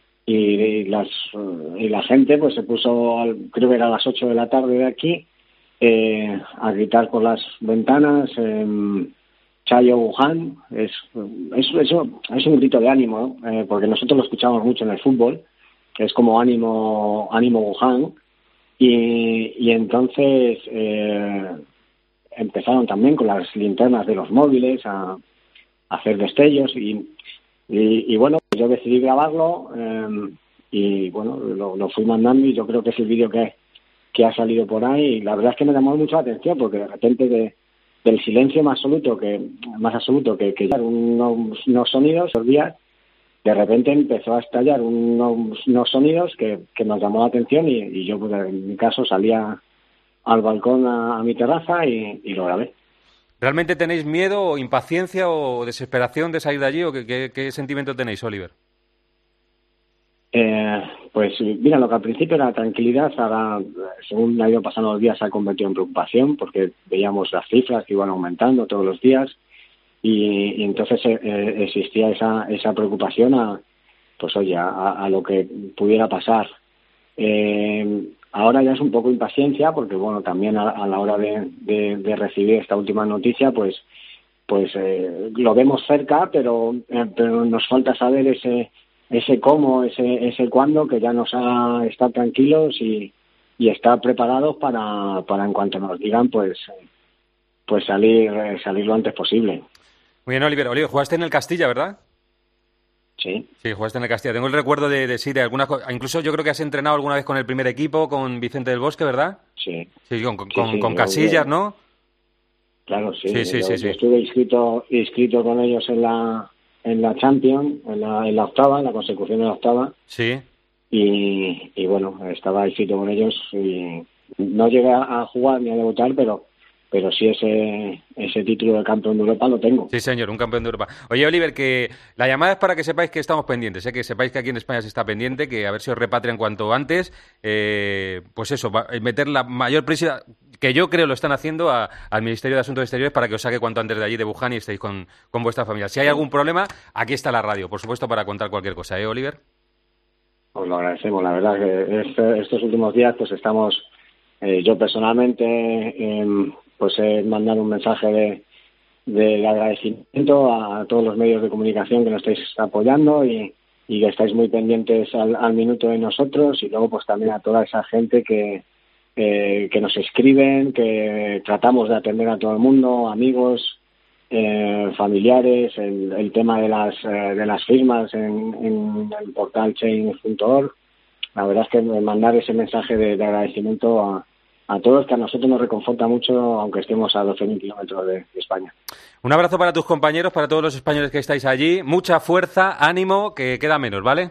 la gente pues se puso, creo que era a las 8 de la tarde de aquí, a gritar por las ventanas, Chayo Wuhan. Es un grito de ánimo, ¿no? Porque nosotros lo escuchamos mucho en el fútbol es como ánimo Wuhan, y entonces empezaron también con las linternas de los móviles a hacer destellos y bueno, pues yo decidí grabarlo y bueno, lo fui mandando, y yo creo que es el vídeo que ha salido por ahí, y la verdad es que me llamó mucho la atención, porque de repente del silencio más absoluto que unos sonidos, esos días, de repente empezó a estallar unos sonidos que nos llamó la atención, y yo, pues, en mi caso, salía al balcón a mi terraza y lo grabé. ¿Realmente tenéis miedo o impaciencia o desesperación de salir de allí, o qué sentimiento tenéis, Oliver? Pues mira, lo que al principio era tranquilidad, ahora, según ha ido pasando los días, se ha convertido en preocupación, porque veíamos las cifras que iban aumentando todos los días, y entonces existía esa preocupación a lo que pudiera pasar. Ahora ya es un poco impaciencia, porque bueno, también a la hora de recibir esta última noticia, pues lo vemos cerca, pero nos falta saber ese cómo, ese cuándo, que ya nos ha estar tranquilos y estar preparados para en cuanto nos digan, pues salir lo antes posible. Muy bien, Oliver, jugaste en el Castilla, ¿verdad? Sí. Sí, jugaste en el Castilla. Tengo el recuerdo de algunas cosas. Incluso yo creo que has entrenado alguna vez con el primer equipo, con Vicente del Bosque, ¿verdad? Sí. Sí, con Casillas, ¿no? Claro, sí. Sí. Yo estuve inscrito con ellos en la Champions, en la octava, en la consecución de la octava. Sí. Y bueno, estaba inscrito con ellos y no llegué a jugar ni a debutar, pero sí ese título de campeón de Europa lo tengo. Sí, señor, un campeón de Europa. Oye, Oliver, que la llamada es para que sepáis que estamos pendientes, que sepáis que aquí en España se está pendiente, que a ver si os repatrian cuanto antes, pues eso, meter la mayor presión, que yo creo lo están haciendo, al Ministerio de Asuntos Exteriores, para que os saque cuanto antes de allí, de Wuhan, y estéis con vuestra familia. Si hay algún problema, aquí está la radio, por supuesto, para contar cualquier cosa, Oliver. Os lo agradecemos, la verdad que estos últimos días pues estamos, yo personalmente, pues he mandado un mensaje de agradecimiento a todos los medios de comunicación que nos estáis apoyando y que estáis muy pendientes al minuto de nosotros, y luego pues también a toda esa gente que nos escriben, que tratamos de atender a todo el mundo, amigos, familiares, el tema de las firmas en el portal change.org. La verdad es que mandar ese mensaje de agradecimiento a todos, que a nosotros nos reconforta mucho, aunque estemos a 12.000 kilómetros de España. Un abrazo para tus compañeros, para todos los españoles que estáis allí. Mucha fuerza, ánimo, que queda menos, ¿vale?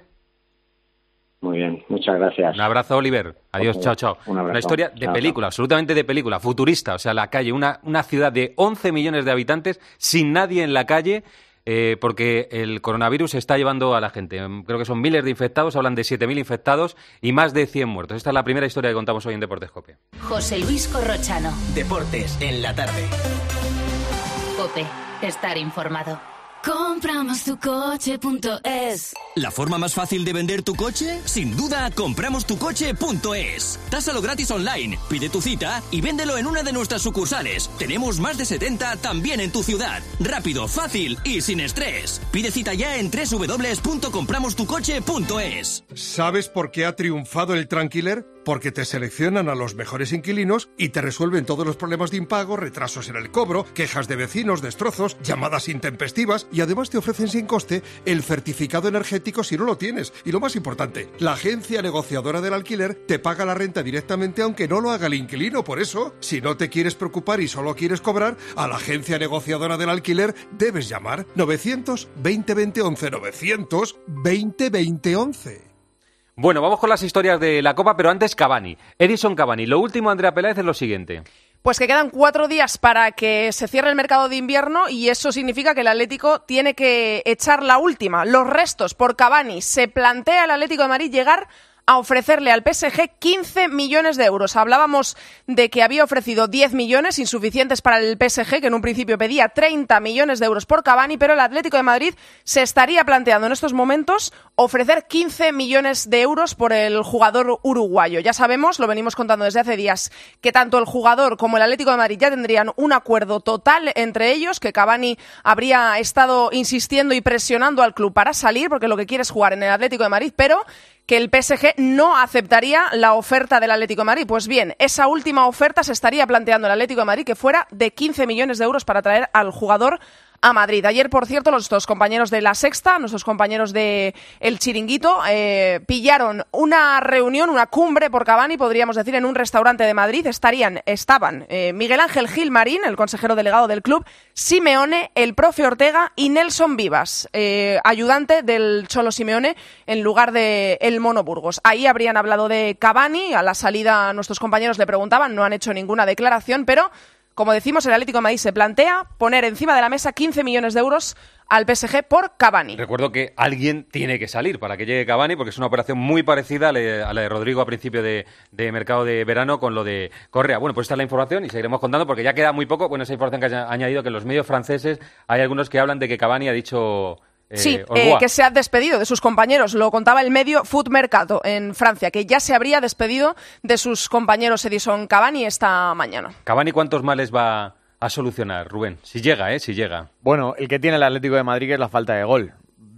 Muy bien, muchas gracias. Un abrazo, Oliver. Adiós, chao. Un abrazo. Una historia de película, absolutamente de película, futurista. O sea, la calle, una ciudad de 11 millones de habitantes, sin nadie en la calle, porque el coronavirus se está llevando a la gente. Creo que son miles de infectados, hablan de 7.000 infectados y más de 100 muertos. Esta es la primera historia que contamos hoy en Deportes COPE. José Luis Corrochano. Deportes en la tarde. COPE. Estar informado. Compramostucoche.es. ¿La forma más fácil de vender tu coche? Sin duda, compramostucoche.es. Tásalo gratis online, pide tu cita y véndelo en una de nuestras sucursales. Tenemos más de 70 también en tu ciudad. Rápido, fácil y sin estrés. Pide cita ya en www.compramostucoche.es. ¿Sabes por qué ha triunfado el Tranquiler? Porque te seleccionan a los mejores inquilinos y te resuelven todos los problemas de impago, retrasos en el cobro, quejas de vecinos, destrozos, llamadas intempestivas, y además te ofrecen sin coste el certificado energético si no lo tienes. Y lo más importante, la agencia negociadora del alquiler te paga la renta directamente aunque no lo haga el inquilino. Por eso, si no te quieres preocupar y solo quieres cobrar, a la agencia negociadora del alquiler debes llamar 900-2020-11, 900-2020-11. Bueno, vamos con las historias de la Copa, pero antes Cavani. Edison Cavani. Lo último, Andrea Peláez, es lo siguiente. Pues que quedan 4 días para que se cierre el mercado de invierno, y eso significa que el Atlético tiene que echar la última, los restos por Cavani. Se plantea el Atlético de Madrid llegar a ofrecerle al PSG 15 millones de euros. Hablábamos de que había ofrecido 10 millones, insuficientes para el PSG, que en un principio pedía 30 millones de euros por Cavani, pero el Atlético de Madrid se estaría planteando en estos momentos ofrecer 15 millones de euros por el jugador uruguayo. Ya sabemos, lo venimos contando desde hace días, que tanto el jugador como el Atlético de Madrid ya tendrían un acuerdo total entre ellos, que Cavani habría estado insistiendo y presionando al club para salir, porque lo que quiere es jugar en el Atlético de Madrid, pero que el PSG no aceptaría la oferta del Atlético de Madrid. Pues bien, esa última oferta se estaría planteando el Atlético de Madrid, que fuera de 15 millones de euros para traer al jugador a Madrid. Ayer, por cierto, nuestros compañeros de La Sexta, nuestros compañeros de El Chiringuito, pillaron una reunión, una cumbre por Cavani, podríamos decir, en un restaurante de Madrid. Estaban Miguel Ángel Gil Marín, el consejero delegado del club, Simeone, el profe Ortega y Nelson Vivas, ayudante del Cholo Simeone en lugar de el Mono Burgos. Ahí habrían hablado de Cavani. A la salida nuestros compañeros le preguntaban, no han hecho ninguna declaración, pero como decimos, el Atlético de Madrid se plantea poner encima de la mesa 15 millones de euros al PSG por Cavani. Recuerdo que alguien tiene que salir para que llegue Cavani, porque es una operación muy parecida a la de Rodrigo a principio de mercado de verano con lo de Correa. Bueno, pues esta es la información y seguiremos contando porque ya queda muy poco. Bueno, esa información que ha añadido que en los medios franceses hay algunos que hablan de que Cavani ha dicho... que se ha despedido de sus compañeros. Lo contaba el medio Foot Mercato en Francia, que ya se habría despedido de sus compañeros Edison Cavani esta mañana. ¿Cavani cuántos males va a solucionar, Rubén? Si llega, si llega. Bueno, el que tiene el Atlético de Madrid es la falta de gol.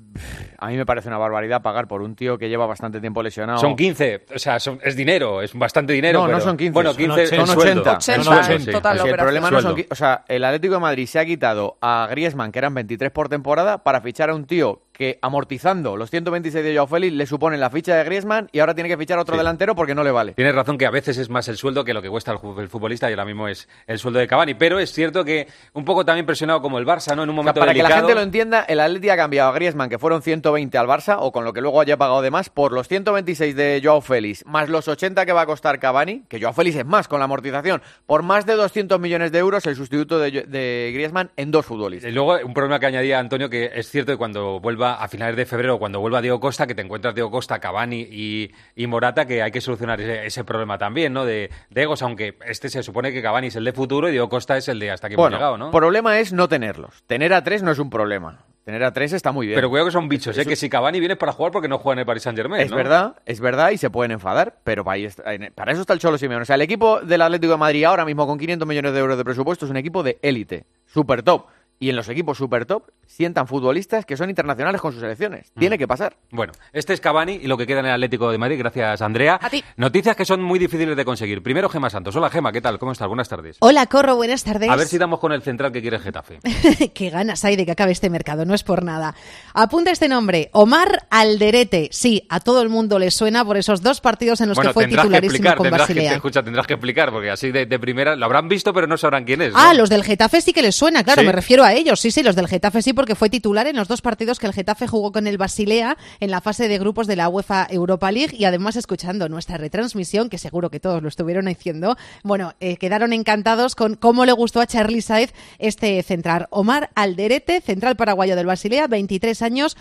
A mí me parece una barbaridad pagar por un tío que lleva bastante tiempo lesionado. Son 15, o sea, es dinero, es bastante dinero. No, pero... no son 15. Bueno, 15 son 80. Sí. Total, el problema no son... O sea, el Atlético de Madrid se ha quitado a Griezmann, que eran 23 por temporada, para fichar a un tío que, amortizando los 126 de Joao Félix, le suponen la ficha de Griezmann y ahora tiene que fichar a otro delantero porque no le vale. Tienes razón que a veces es más el sueldo que lo que cuesta el futbolista y ahora mismo es el sueldo de Cavani, pero es cierto que un poco también presionado como el Barça, ¿no? En un momento para delicado. Que la gente lo entienda, el Atleti ha cambiado a Griezmann, que fueron 120 al Barça, o con lo que luego haya pagado de más, por los 126 de Joao Félix, más los 80 que va a costar Cavani, que Joao Félix es más con la amortización, por más de 200 millones de euros el sustituto de Griezmann en dos futbolistas. Y luego un problema que añadía Antonio, que es cierto que cuando vuelva a finales de febrero, cuando vuelva Diego Costa, que te encuentras Diego Costa, Cavani y Morata, que hay que solucionar ese problema también, ¿no? De egos, aunque se supone que Cavani es el de futuro y Diego Costa es el de hasta que hemos llegado, ¿no? El problema es no tenerlos. Tener a tres no es un problema. Tener a tres está muy bien. Pero cuidado que son bichos, que si Cavani viene para jugar porque no juega en el Paris Saint-Germain, es verdad, y se pueden enfadar, pero para eso está el Cholo Simeone. O sea, el equipo del Atlético de Madrid ahora mismo con 500 millones de euros de presupuesto es un equipo de élite, súper top. Y en los equipos super top sientan futbolistas que son internacionales con sus selecciones. Tiene que pasar. Bueno, este es Cavani y lo que queda en el Atlético de Madrid. Gracias, Andrea. A ti. Noticias que son muy difíciles de conseguir. Primero, Gemma Santos. Hola, Gemma, ¿qué tal? ¿Cómo estás? Buenas tardes. Hola, Corro, buenas tardes. A ver si damos con el central que quiere el Getafe. Qué ganas hay de que acabe este mercado, no es por nada. Apunta este nombre, Omar Alderete. Sí, a todo el mundo le suena por esos dos partidos en los que fue titularísimo con Basilea. Tendrás que explicar, porque así de primera lo habrán visto, pero no sabrán quién es, ¿no? Ah, los del Getafe sí que les suena, claro, ¿Sí? Me refiero a ellos. Sí, los del Getafe sí, porque fue titular en los dos partidos que el Getafe jugó con el Basilea en la fase de grupos de la UEFA Europa League, y además escuchando nuestra retransmisión, que seguro que todos lo estuvieron haciendo, bueno, quedaron encantados con cómo le gustó a Charly Saez este central. Omar Alderete, central paraguayo del Basilea, 23 años,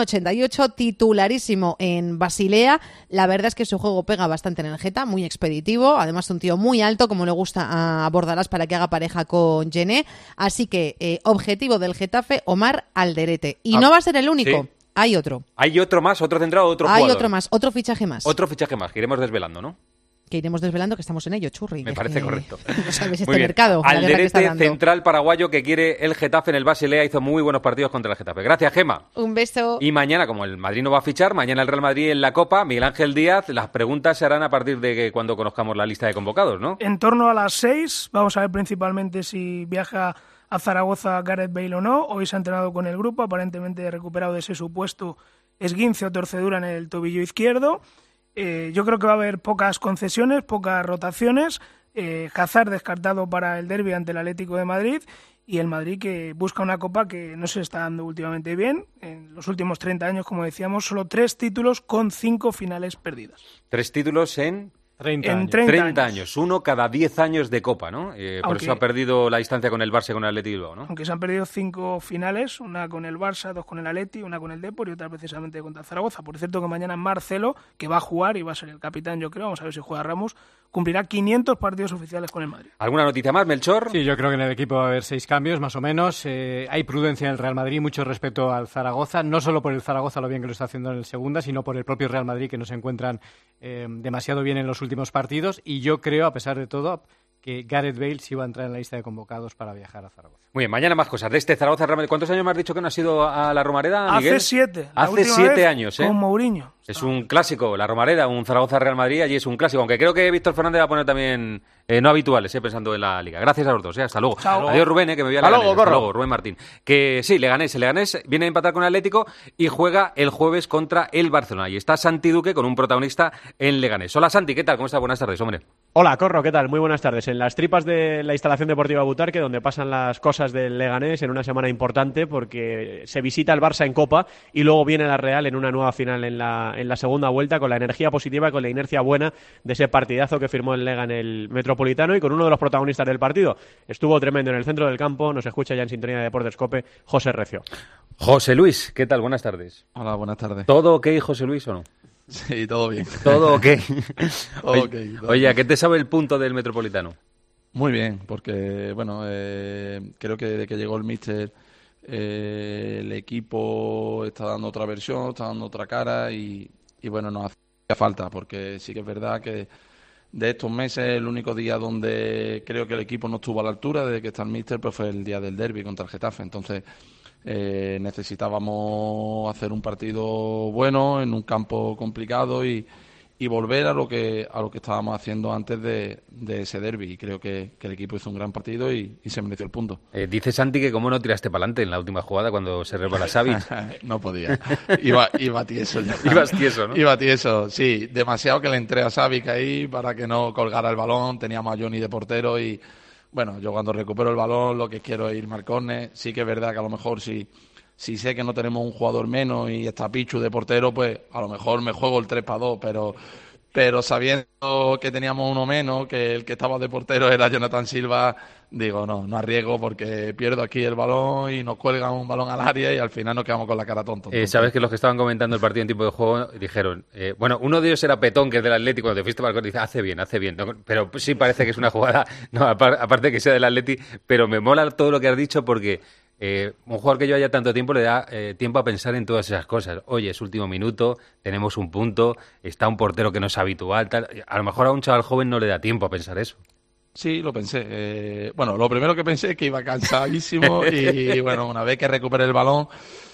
1,88, titularísimo en Basilea. La verdad es que su juego pega bastante en el Geta, muy expeditivo, además un tío muy alto, como le gusta a Bordalás para que haga pareja con Gené, así que objetivo del Getafe, Omar Alderete. Y no va a ser el único. Sí. Hay otro. Hay otro más, otro central, otro jugador. Hay otro más, otro fichaje más. Otro fichaje más, que iremos desvelando, ¿no? Que iremos desvelando, que estamos en ello, Churri. Me parece correcto. No sabes este mercado. Alderete, central paraguayo que quiere el Getafe en el Basilea, hizo muy buenos partidos contra el Getafe. Gracias, Gema. Un beso. Y mañana, como el Madrid no va a fichar, mañana el Real Madrid en la Copa, Miguel Ángel Díaz, las preguntas se harán a partir de que cuando conozcamos la lista de convocados, ¿no? En torno a las 6, vamos a ver principalmente si viaja a Zaragoza Gareth Bale o no. Hoy se ha entrenado con el grupo, aparentemente recuperado de ese supuesto esguince o torcedura en el tobillo izquierdo. Yo creo que va a haber pocas concesiones, pocas rotaciones. Hazard descartado para el derbi ante el Atlético de Madrid, y el Madrid que busca una copa que no se está dando últimamente bien. En los últimos 30 años, como decíamos, solo 3 títulos con 5 finales perdidas. 3 títulos en 30 años. Uno cada 10 años de Copa, ¿no? Por eso ha perdido la distancia con el Barça y con el Atleti Bilbao, ¿no? Aunque se han perdido 5 finales, una con el Barça, 2 con el Atleti, una con el Depor y otra precisamente contra Zaragoza. Por cierto, que mañana Marcelo, que va a jugar y va a ser el capitán, yo creo, vamos a ver si juega Ramos, cumplirá 500 partidos oficiales con el Madrid. ¿Alguna noticia más, Melchor? Sí, yo creo que en el equipo va a haber 6 cambios, más o menos. Hay prudencia en el Real Madrid, mucho respeto al Zaragoza, no solo por el Zaragoza lo bien que lo está haciendo en el Segunda, sino por el propio Real Madrid, que no se encuentran demasiado bien en los últimos partidos, y yo creo, a pesar de todo, que Gareth Bale sí va a entrar en la lista de convocados para viajar a Zaragoza. Muy bien, mañana más cosas de este Zaragoza. ¿Cuántos años me has dicho que no has ido a la Romareda, Miguel? Hace 7. Hace 7 años, ¿eh? Con Mourinho. Es un clásico, la Romareda, un Zaragoza-Real Madrid, allí es un clásico, aunque creo que Víctor Fernández va a poner también no habituales, pensando en la Liga. Gracias a los dos, hasta luego. Chao. Adiós Rubén, que me voy a Leganés. Hasta luego, Rubén Martín. Que sí, Leganés viene a empatar con el Atlético y juega el jueves contra el Barcelona. Y está Santi Duque con un protagonista en Leganés. Hola Santi, ¿qué tal? ¿Cómo estás? Buenas tardes, hombre. Hola, Corro, ¿qué tal? Muy buenas tardes. En las tripas de la instalación deportiva Butarque, donde pasan las cosas del Leganés en una semana importante, porque se visita el Barça en Copa y luego viene la Real en una nueva final en la segunda vuelta, con la energía positiva y con la inercia buena de ese partidazo que firmó el Lega en el Metropolitano y con uno de los protagonistas del partido. Estuvo tremendo en el centro del campo, nos escucha ya en sintonía de Deportes COPE, José Recio. José Luis, ¿qué tal? Buenas tardes. Hola, buenas tardes. ¿Todo ok, José Luis, o no? Sí, todo bien. Todo ok. Todo okay, todo oye, ¿a qué te sabe el punto del Metropolitano? Muy bien, porque bueno, creo que desde que llegó el míster el equipo está dando otra versión, está dando otra cara y bueno, nos hace falta, porque sí que es verdad que de estos meses el único día donde creo que el equipo no estuvo a la altura desde que está el míster, pues fue el día del derbi contra el Getafe. Entonces necesitábamos hacer un partido bueno en un campo complicado y volver a lo que estábamos haciendo antes de ese derbi, y creo que el equipo hizo un gran partido y se mereció el punto. Dice Santi que cómo no tiraste para adelante en la última jugada cuando se resbala Savic. No podía, iba tieso ya. Ibas tieso, ¿no? Iba tieso, sí, demasiado que le entré a Savic ahí para que no colgara el balón. Teníamos a Johnny de portero y bueno, yo cuando recupero el balón lo que quiero es ir al córner. Sí que es verdad que a lo mejor si sé que no tenemos un jugador menos y está Pichu de portero, pues a lo mejor me juego el 3-2, pero sabiendo que teníamos uno menos, que el que estaba de portero era Jonathan Silva, digo, no arriesgo porque pierdo aquí el balón y nos cuelgan un balón al área y al final nos quedamos con la cara tonta. Sabes que los que estaban comentando el partido en tiempo de juego dijeron, bueno, uno de ellos era Petón, que es del Atleti, cuando te fuiste al balcón, dice, hace bien, no, pero sí parece que es una jugada, no, aparte que sea del Atleti, pero me mola todo lo que has dicho porque un jugador que lleva ya tanto tiempo le da tiempo a pensar en todas esas cosas. Oye, es último minuto, tenemos un punto, está un portero que no es habitual, tal. A lo mejor a un chaval joven no le da tiempo a pensar eso. Sí, lo pensé. Bueno, lo primero que pensé es que iba cansadísimo y bueno, una vez que recuperé el balón,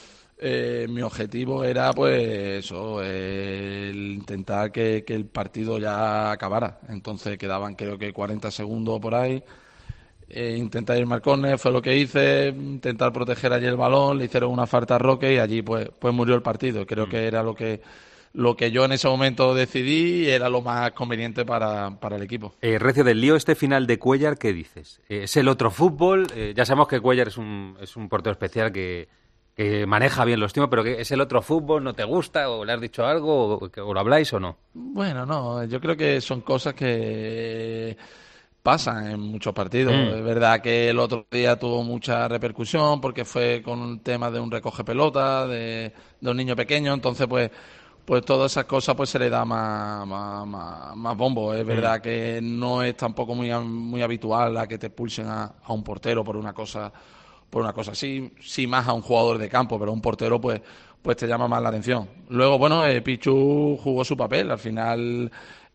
mi objetivo era pues eso, intentar que el partido ya acabara. Entonces quedaban creo que 40 segundos por ahí. Intentar irme al córner, fue lo que hice, intentar proteger allí el balón, le hicieron una falta a Roque y allí pues murió el partido. Creo que era lo que yo en ese momento decidí y era lo más conveniente para el equipo. Recio, del lío este final de Cuéllar, ¿qué dices? ¿Es el otro fútbol? Ya sabemos que Cuéllar es un portero especial que maneja bien los tiempos, pero que es el otro fútbol, ¿no te gusta? ¿O le has dicho algo? ¿O lo habláis o no? Bueno, no, yo creo que son cosas que pasan en muchos partidos. Es verdad que el otro día tuvo mucha repercusión porque fue con un tema de un recoge pelota de un niño pequeño, entonces pues todas esas cosas pues se le da más bombo. Es verdad que no es tampoco muy habitual a que te expulsen a un portero por una cosa así, sí más a un jugador de campo, pero a un portero pues te llama más la atención. Luego, bueno, Pichu jugó su papel, al final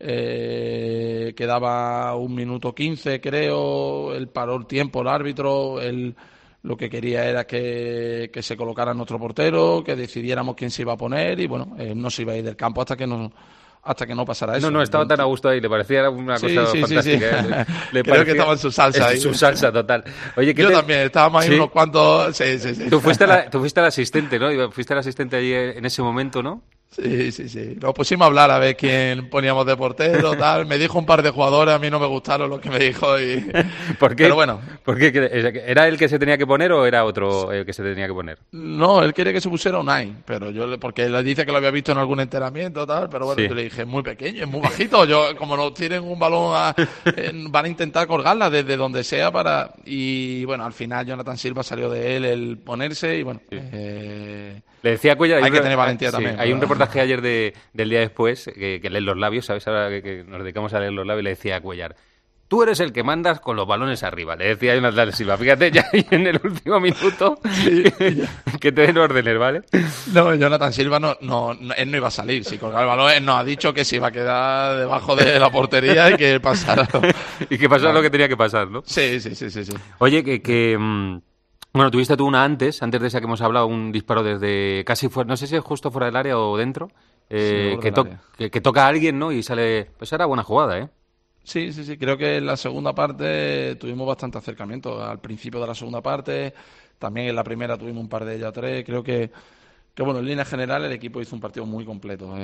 quedaba 1 minuto 15 creo, él paró el tiempo, el árbitro, él lo que quería era que se colocara nuestro portero, que decidiéramos quién se iba a poner y bueno, no se iba a ir del campo hasta que no pasara eso. No, estaba tan a gusto ahí, le parecía una cosa fantástica. Sí. Creo que estaba en su salsa ahí. En su salsa total. Oye, yo también, estábamos ahí unos cuantos. Sí. Tú fuiste el asistente, ¿no? Fuiste el asistente allí en ese momento, ¿no? Sí. Nos pusimos a hablar a ver quién poníamos de portero, tal. Me dijo un par de jugadores, a mí no me gustaron lo que me dijo. ¿Por qué? Pero bueno. ¿Por qué? ¿Era el que se tenía que poner o era otro el que se tenía que poner? No, él quería que se pusiera Unai, pero porque él dice que lo había visto en algún entrenamiento, tal, pero bueno, yo le dije, es muy pequeño, es muy bajito. Yo, como nos tiren un balón, van a intentar colgarla desde donde sea y bueno, al final Jonathan Silva salió de él el ponerse y bueno. Le decía a Cuéllar, hay que tener valentía también. Hay un reportaje ayer del día después que lee los labios, ¿sabes? Ahora que nos dedicamos a leer los labios, le decía a Cuéllar, tú eres el que mandas con los balones arriba. Le decía a Jonathan Silva, fíjate ya en el último minuto que te den órdenes, ¿vale? No, Jonathan Silva él no iba a salir. Si colgaba el balón, él nos ha dicho que se iba a quedar debajo de la portería y que pasara. Y que pasara lo que tenía que pasar, ¿no? Sí. Oye, bueno, tuviste tú una antes de esa que hemos hablado, un disparo desde casi fuera, no sé si es justo fuera del área o dentro, que toca a alguien, ¿no? Y sale... Pues era buena jugada, ¿eh? Sí, creo que en la segunda parte tuvimos bastante acercamiento. Al principio de la segunda parte, también en la primera tuvimos un par de ellas, 3. Creo que bueno, en línea general el equipo hizo un partido muy completo.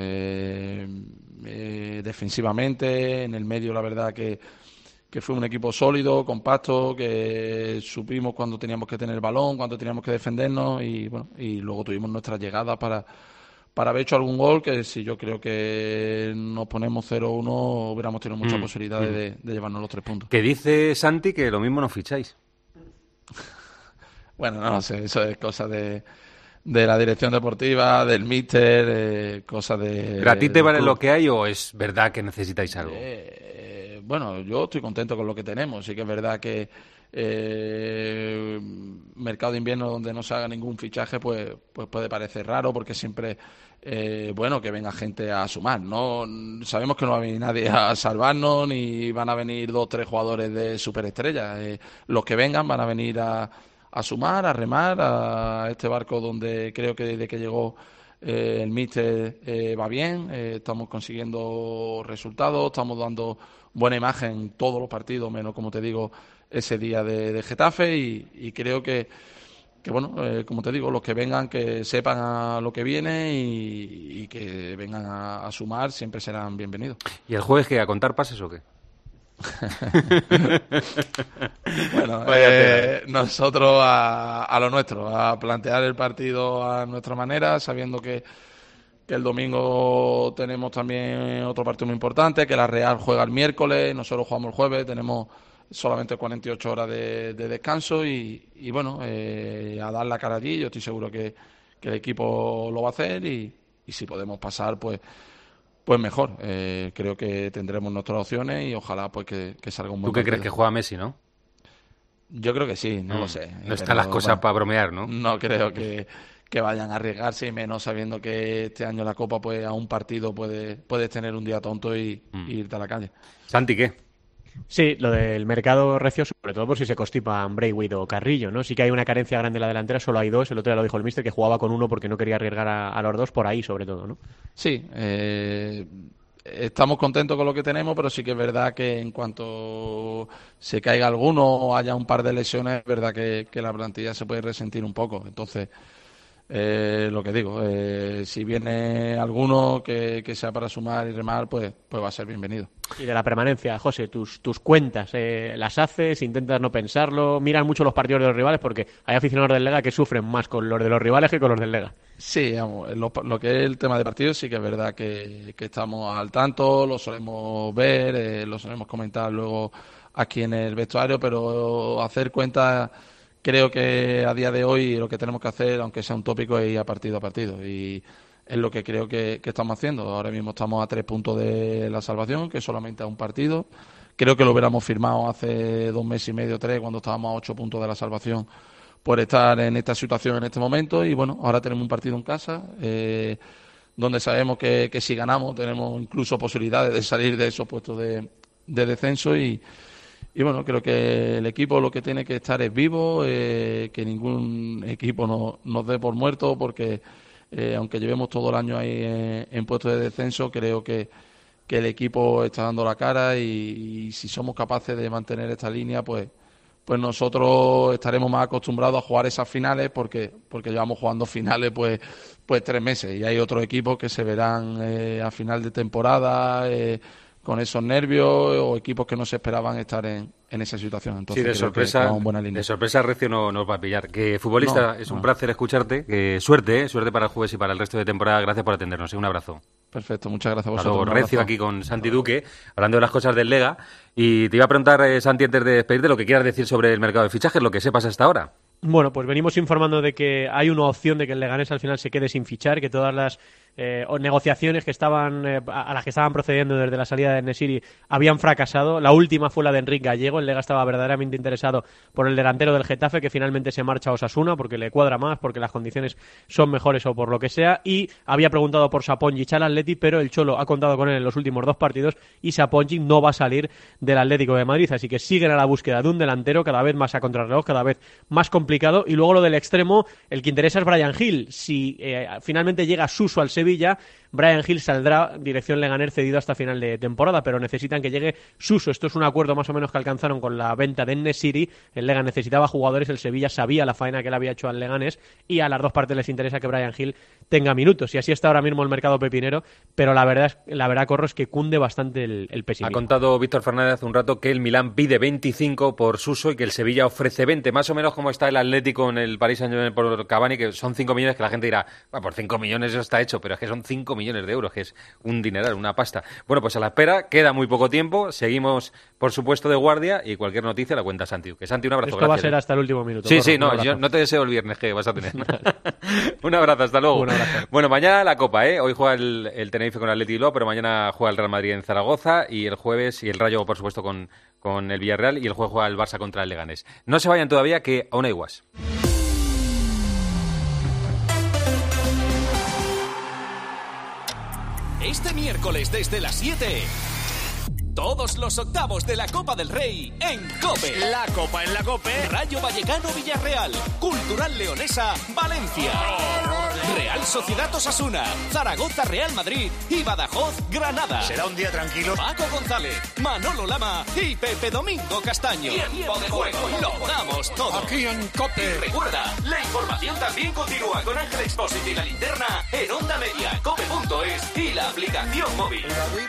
Defensivamente, en el medio la verdad que fue un equipo sólido, compacto, que supimos cuando teníamos que tener el balón, cuando teníamos que defendernos y luego tuvimos nuestras llegadas para haber hecho algún gol, que si yo creo que nos ponemos 0-1 hubiéramos tenido muchas posibilidades de llevarnos los 3 puntos. Que dice Santi que lo mismo no ficháis. Bueno, no sé, eso es cosa de la dirección deportiva, del míster, cosas de... ¿Pero a ti te vale lo que hay o es verdad que necesitáis algo? Bueno, yo estoy contento con lo que tenemos. Sí que es verdad que mercado de invierno donde no se haga ningún fichaje pues puede parecer raro porque siempre bueno que venga gente a sumar. No sabemos que no va a venir nadie a salvarnos ni van a venir 2 o 3 jugadores de superestrella. Los que vengan van a venir a sumar, a remar a este barco donde creo que desde que llegó el míster va bien. Estamos consiguiendo resultados, estamos dando buena imagen en todos los partidos, menos, como te digo, ese día de Getafe y creo que bueno, como te digo, los que vengan que sepan a lo que viene y que vengan a sumar siempre serán bienvenidos. ¿Y el jueves qué, a contar pases o qué? Bueno, nosotros a lo nuestro, a plantear el partido a nuestra manera, sabiendo que el domingo tenemos también otro partido muy importante, que la Real juega el miércoles, nosotros jugamos el jueves, tenemos solamente 48 horas de descanso y bueno, a dar la cara allí. Yo estoy seguro que el equipo lo va a hacer y si podemos pasar, pues mejor. Creo que tendremos nuestras opciones y ojalá pues que salga un buen partido. ¿Tú qué crees, que juega Messi, no? Yo creo que sí, no lo sé. No están las cosas para bromear, ¿no? No creo que vayan a arriesgarse, y menos sabiendo que este año la Copa, pues a un partido puedes tener un día tonto y irte a la calle. Santi, ¿qué? Sí, lo del mercado recio, sobre todo por si se constipan Braithwaite o Carrillo, ¿no? Sí que hay una carencia grande en la delantera, solo hay 2, el otro día lo dijo el míster, que jugaba con uno porque no quería arriesgar a los 2 por ahí, sobre todo, ¿no? Sí, estamos contentos con lo que tenemos, pero sí que es verdad que en cuanto se caiga alguno o haya un par de lesiones, es verdad que la plantilla se puede resentir un poco. Entonces, lo que digo, si viene alguno que sea para sumar y remar, pues va a ser bienvenido. Y de la permanencia, José, tus cuentas, ¿las haces? ¿Intentas no pensarlo? ¿Miran mucho los partidos de los rivales? Porque hay aficionados del Lega que sufren más con los de los rivales que con los del Lega. Sí, vamos, lo que es el tema de partidos sí que es verdad que estamos al tanto, lo solemos ver, lo solemos comentar luego aquí en el vestuario, pero hacer cuentas... Creo que a día de hoy lo que tenemos que hacer, aunque sea un tópico, es ir a partido y es lo que creo que estamos haciendo. Ahora mismo estamos a 3 puntos de la salvación, que solamente a un partido. Creo que lo hubiéramos firmado hace 2 meses y medio, 3, cuando estábamos a 8 puntos de la salvación por estar en esta situación en este momento. Y bueno, ahora tenemos un partido en casa, donde sabemos que si ganamos tenemos incluso posibilidades de salir de esos puestos de descenso y bueno, creo que el equipo lo que tiene que estar es vivo, que ningún equipo nos dé por muerto, porque aunque llevemos todo el año ahí en puestos de descenso, creo que el equipo está dando la cara y si somos capaces de mantener esta línea, pues nosotros estaremos más acostumbrados a jugar esas finales porque llevamos jugando finales pues 3 meses y hay otros equipos que se verán a final de temporada con esos nervios o equipos que no se esperaban estar en esa situación. Entonces, sí, de sorpresa Recio no nos va a pillar. Que futbolista, es un placer escucharte. Que suerte para el jueves y para el resto de temporada. Gracias por atendernos. Un abrazo. Perfecto, muchas gracias a vosotros. Recio aquí con Santi Duque, hablando de las cosas del Lega. Y te iba a preguntar, Santi, antes de despedirte, lo que quieras decir sobre el mercado de fichajes, lo que sepas hasta ahora. Bueno, pues venimos informando de que hay una opción de que el Leganés al final se quede sin fichar, que todas las negociaciones que estaban a las que estaban procediendo desde la salida de Nesiri habían fracasado. La última fue la de Enrique Gallego. El Lega estaba verdaderamente interesado por el delantero del Getafe, que finalmente se marcha a Osasuna porque le cuadra más, porque las condiciones son mejores o por lo que sea, y había preguntado por Saponjic al Atleti, pero el Cholo ha contado con él en los últimos 2 partidos y Saponjic no va a salir del Atlético de Madrid, así que siguen a la búsqueda de un delantero cada vez más a contrarreloj, cada vez más complicado. Y luego lo del extremo, el que interesa es Bryan Gil. Si finalmente llega Suso al Sevilla, Bryan Gil saldrá dirección Leganés cedido hasta final de temporada, pero necesitan que llegue Suso. Esto es un acuerdo más o menos que alcanzaron con la venta de En-Nesyri. El Leganés necesitaba jugadores, el Sevilla sabía la faena que él había hecho al Leganés y a las dos partes les interesa que Bryan Gil tenga minutos, y así está ahora mismo el mercado pepinero, pero la verdad, Corro, es que cunde bastante el pesimismo. Ha contado Víctor Fernández hace un rato que el Milán pide 25 por Suso y que el Sevilla ofrece 20, más o menos como está el Atlético en el Paris Saint-Germain por Cavani, que son 5 millones, que la gente dirá, por 5 millones eso está hecho, pero es que son 5 millones de euros, que es un dineral, una pasta. Bueno, pues a la espera, queda muy poco tiempo, seguimos por supuesto de guardia y cualquier noticia la cuenta Santi. Que Santi, un abrazo. Esto va a ser hasta el último minuto. Sí, Corro, sí, no, yo no te deseo el viernes que vas a tener. Un abrazo, hasta luego. Un abrazo. Bueno, mañana la Copa, ¿eh? Hoy juega el Tenerife con el Athletic Bilbao, pero mañana juega el Real Madrid en Zaragoza y el jueves, y el Rayo, por supuesto, con el Villarreal, y el jueves juega el Barça contra el Leganés. No se vayan todavía, que aún hay guas. Este miércoles desde las 7, todos los octavos de la Copa del Rey en COPE. La Copa en la COPE. Rayo Vallecano Villarreal, Cultural Leonesa Valencia, Real Sociedad Osasuna, Zaragoza Real Madrid y Badajoz Granada. Será un día tranquilo. Paco González, Manolo Lama y Pepe Domingo Castaño. Tiempo de juego, lo damos todo. Aquí en COPE. Y recuerda, la información también continúa con Ángel Expósito y La Linterna en Onda Media, cope.es y la aplicación móvil.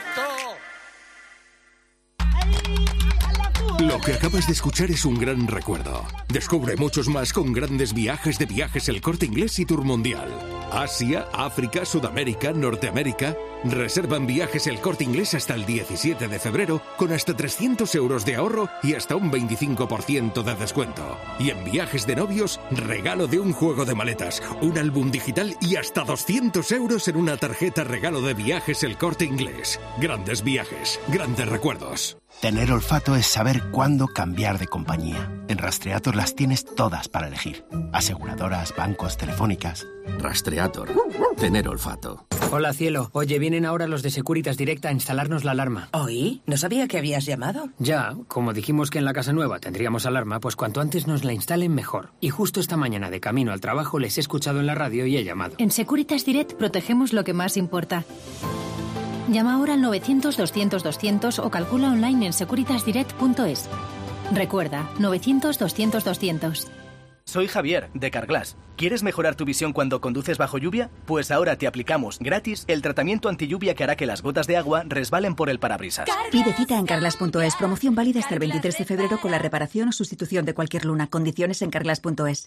Lo que acabas de escuchar es un gran recuerdo. Descubre muchos más con grandes viajes de Viajes El Corte Inglés y Tour Mundial. Asia, África, Sudamérica, Norteamérica. Reservan Viajes El Corte Inglés hasta el 17 de febrero con hasta 300 euros de ahorro y hasta un 25% de descuento. Y en Viajes de Novios, regalo de un juego de maletas, un álbum digital y hasta 200 euros en una tarjeta regalo de Viajes El Corte Inglés. Grandes viajes, grandes recuerdos. Tener olfato es saber cuándo cambiar de compañía. En Rastreator las tienes todas para elegir. Aseguradoras, bancos, telefónicas. Rastreator. Tener olfato. Hola, cielo. Oye, vienen ahora los de Securitas Direct a instalarnos la alarma. ¿Oí? No sabía que habías llamado. Ya, como dijimos que en la casa nueva tendríamos alarma, pues cuanto antes nos la instalen mejor. Y justo esta mañana de camino al trabajo les he escuchado en la radio y he llamado. En Securitas Direct protegemos lo que más importa. Llama ahora al 900-200-200 o calcula online en securitasdirect.es. Recuerda, 900-200-200. Soy Javier, de Carglass. ¿Quieres mejorar tu visión cuando conduces bajo lluvia? Pues ahora te aplicamos gratis el tratamiento antilluvia que hará que las gotas de agua resbalen por el parabrisas. Pide cita en carglass.es. Promoción válida hasta el 23 de febrero con la reparación o sustitución de cualquier luna. Condiciones en carglass.es.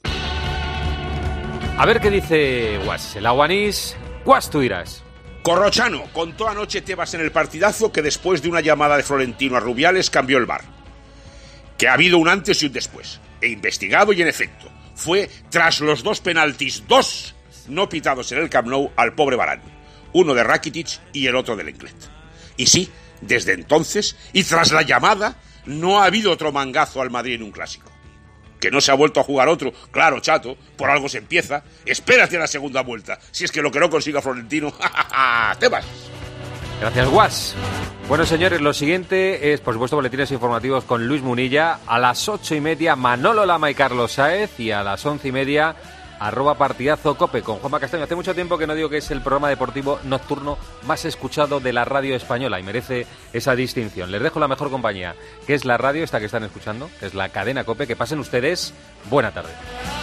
A ver qué dice Guas. El aguanís. Guas, tú dirás. Corrochano, contó anoche Tebas en el partidazo que después de una llamada de Florentino a Rubiales cambió el VAR. Que ha habido un antes y un después. He investigado y en efecto, fue tras los dos penaltis, dos no pitados en el Camp Nou al pobre Varane. Uno de Rakitic y el otro de Lenglet. Y sí, desde entonces, y tras la llamada, no ha habido otro mangazo al Madrid en un clásico. Que no se ha vuelto a jugar otro, claro, chato, por algo se empieza. Espérate a la segunda vuelta, si es que lo que no consiga Florentino, te vas. Gracias, Guas. Bueno, señores, lo siguiente es, por supuesto, boletines informativos con Luis Munilla. A las 8:30, Manolo Lama y Carlos Sáez. Y a las 11:30, @partidazo COPE con Juanma Castaño. Hace mucho tiempo que no digo que es el programa deportivo nocturno más escuchado de la radio española y merece esa distinción. Les dejo la mejor compañía, que es la radio esta que están escuchando, que es la cadena COPE. Que pasen ustedes buena tarde.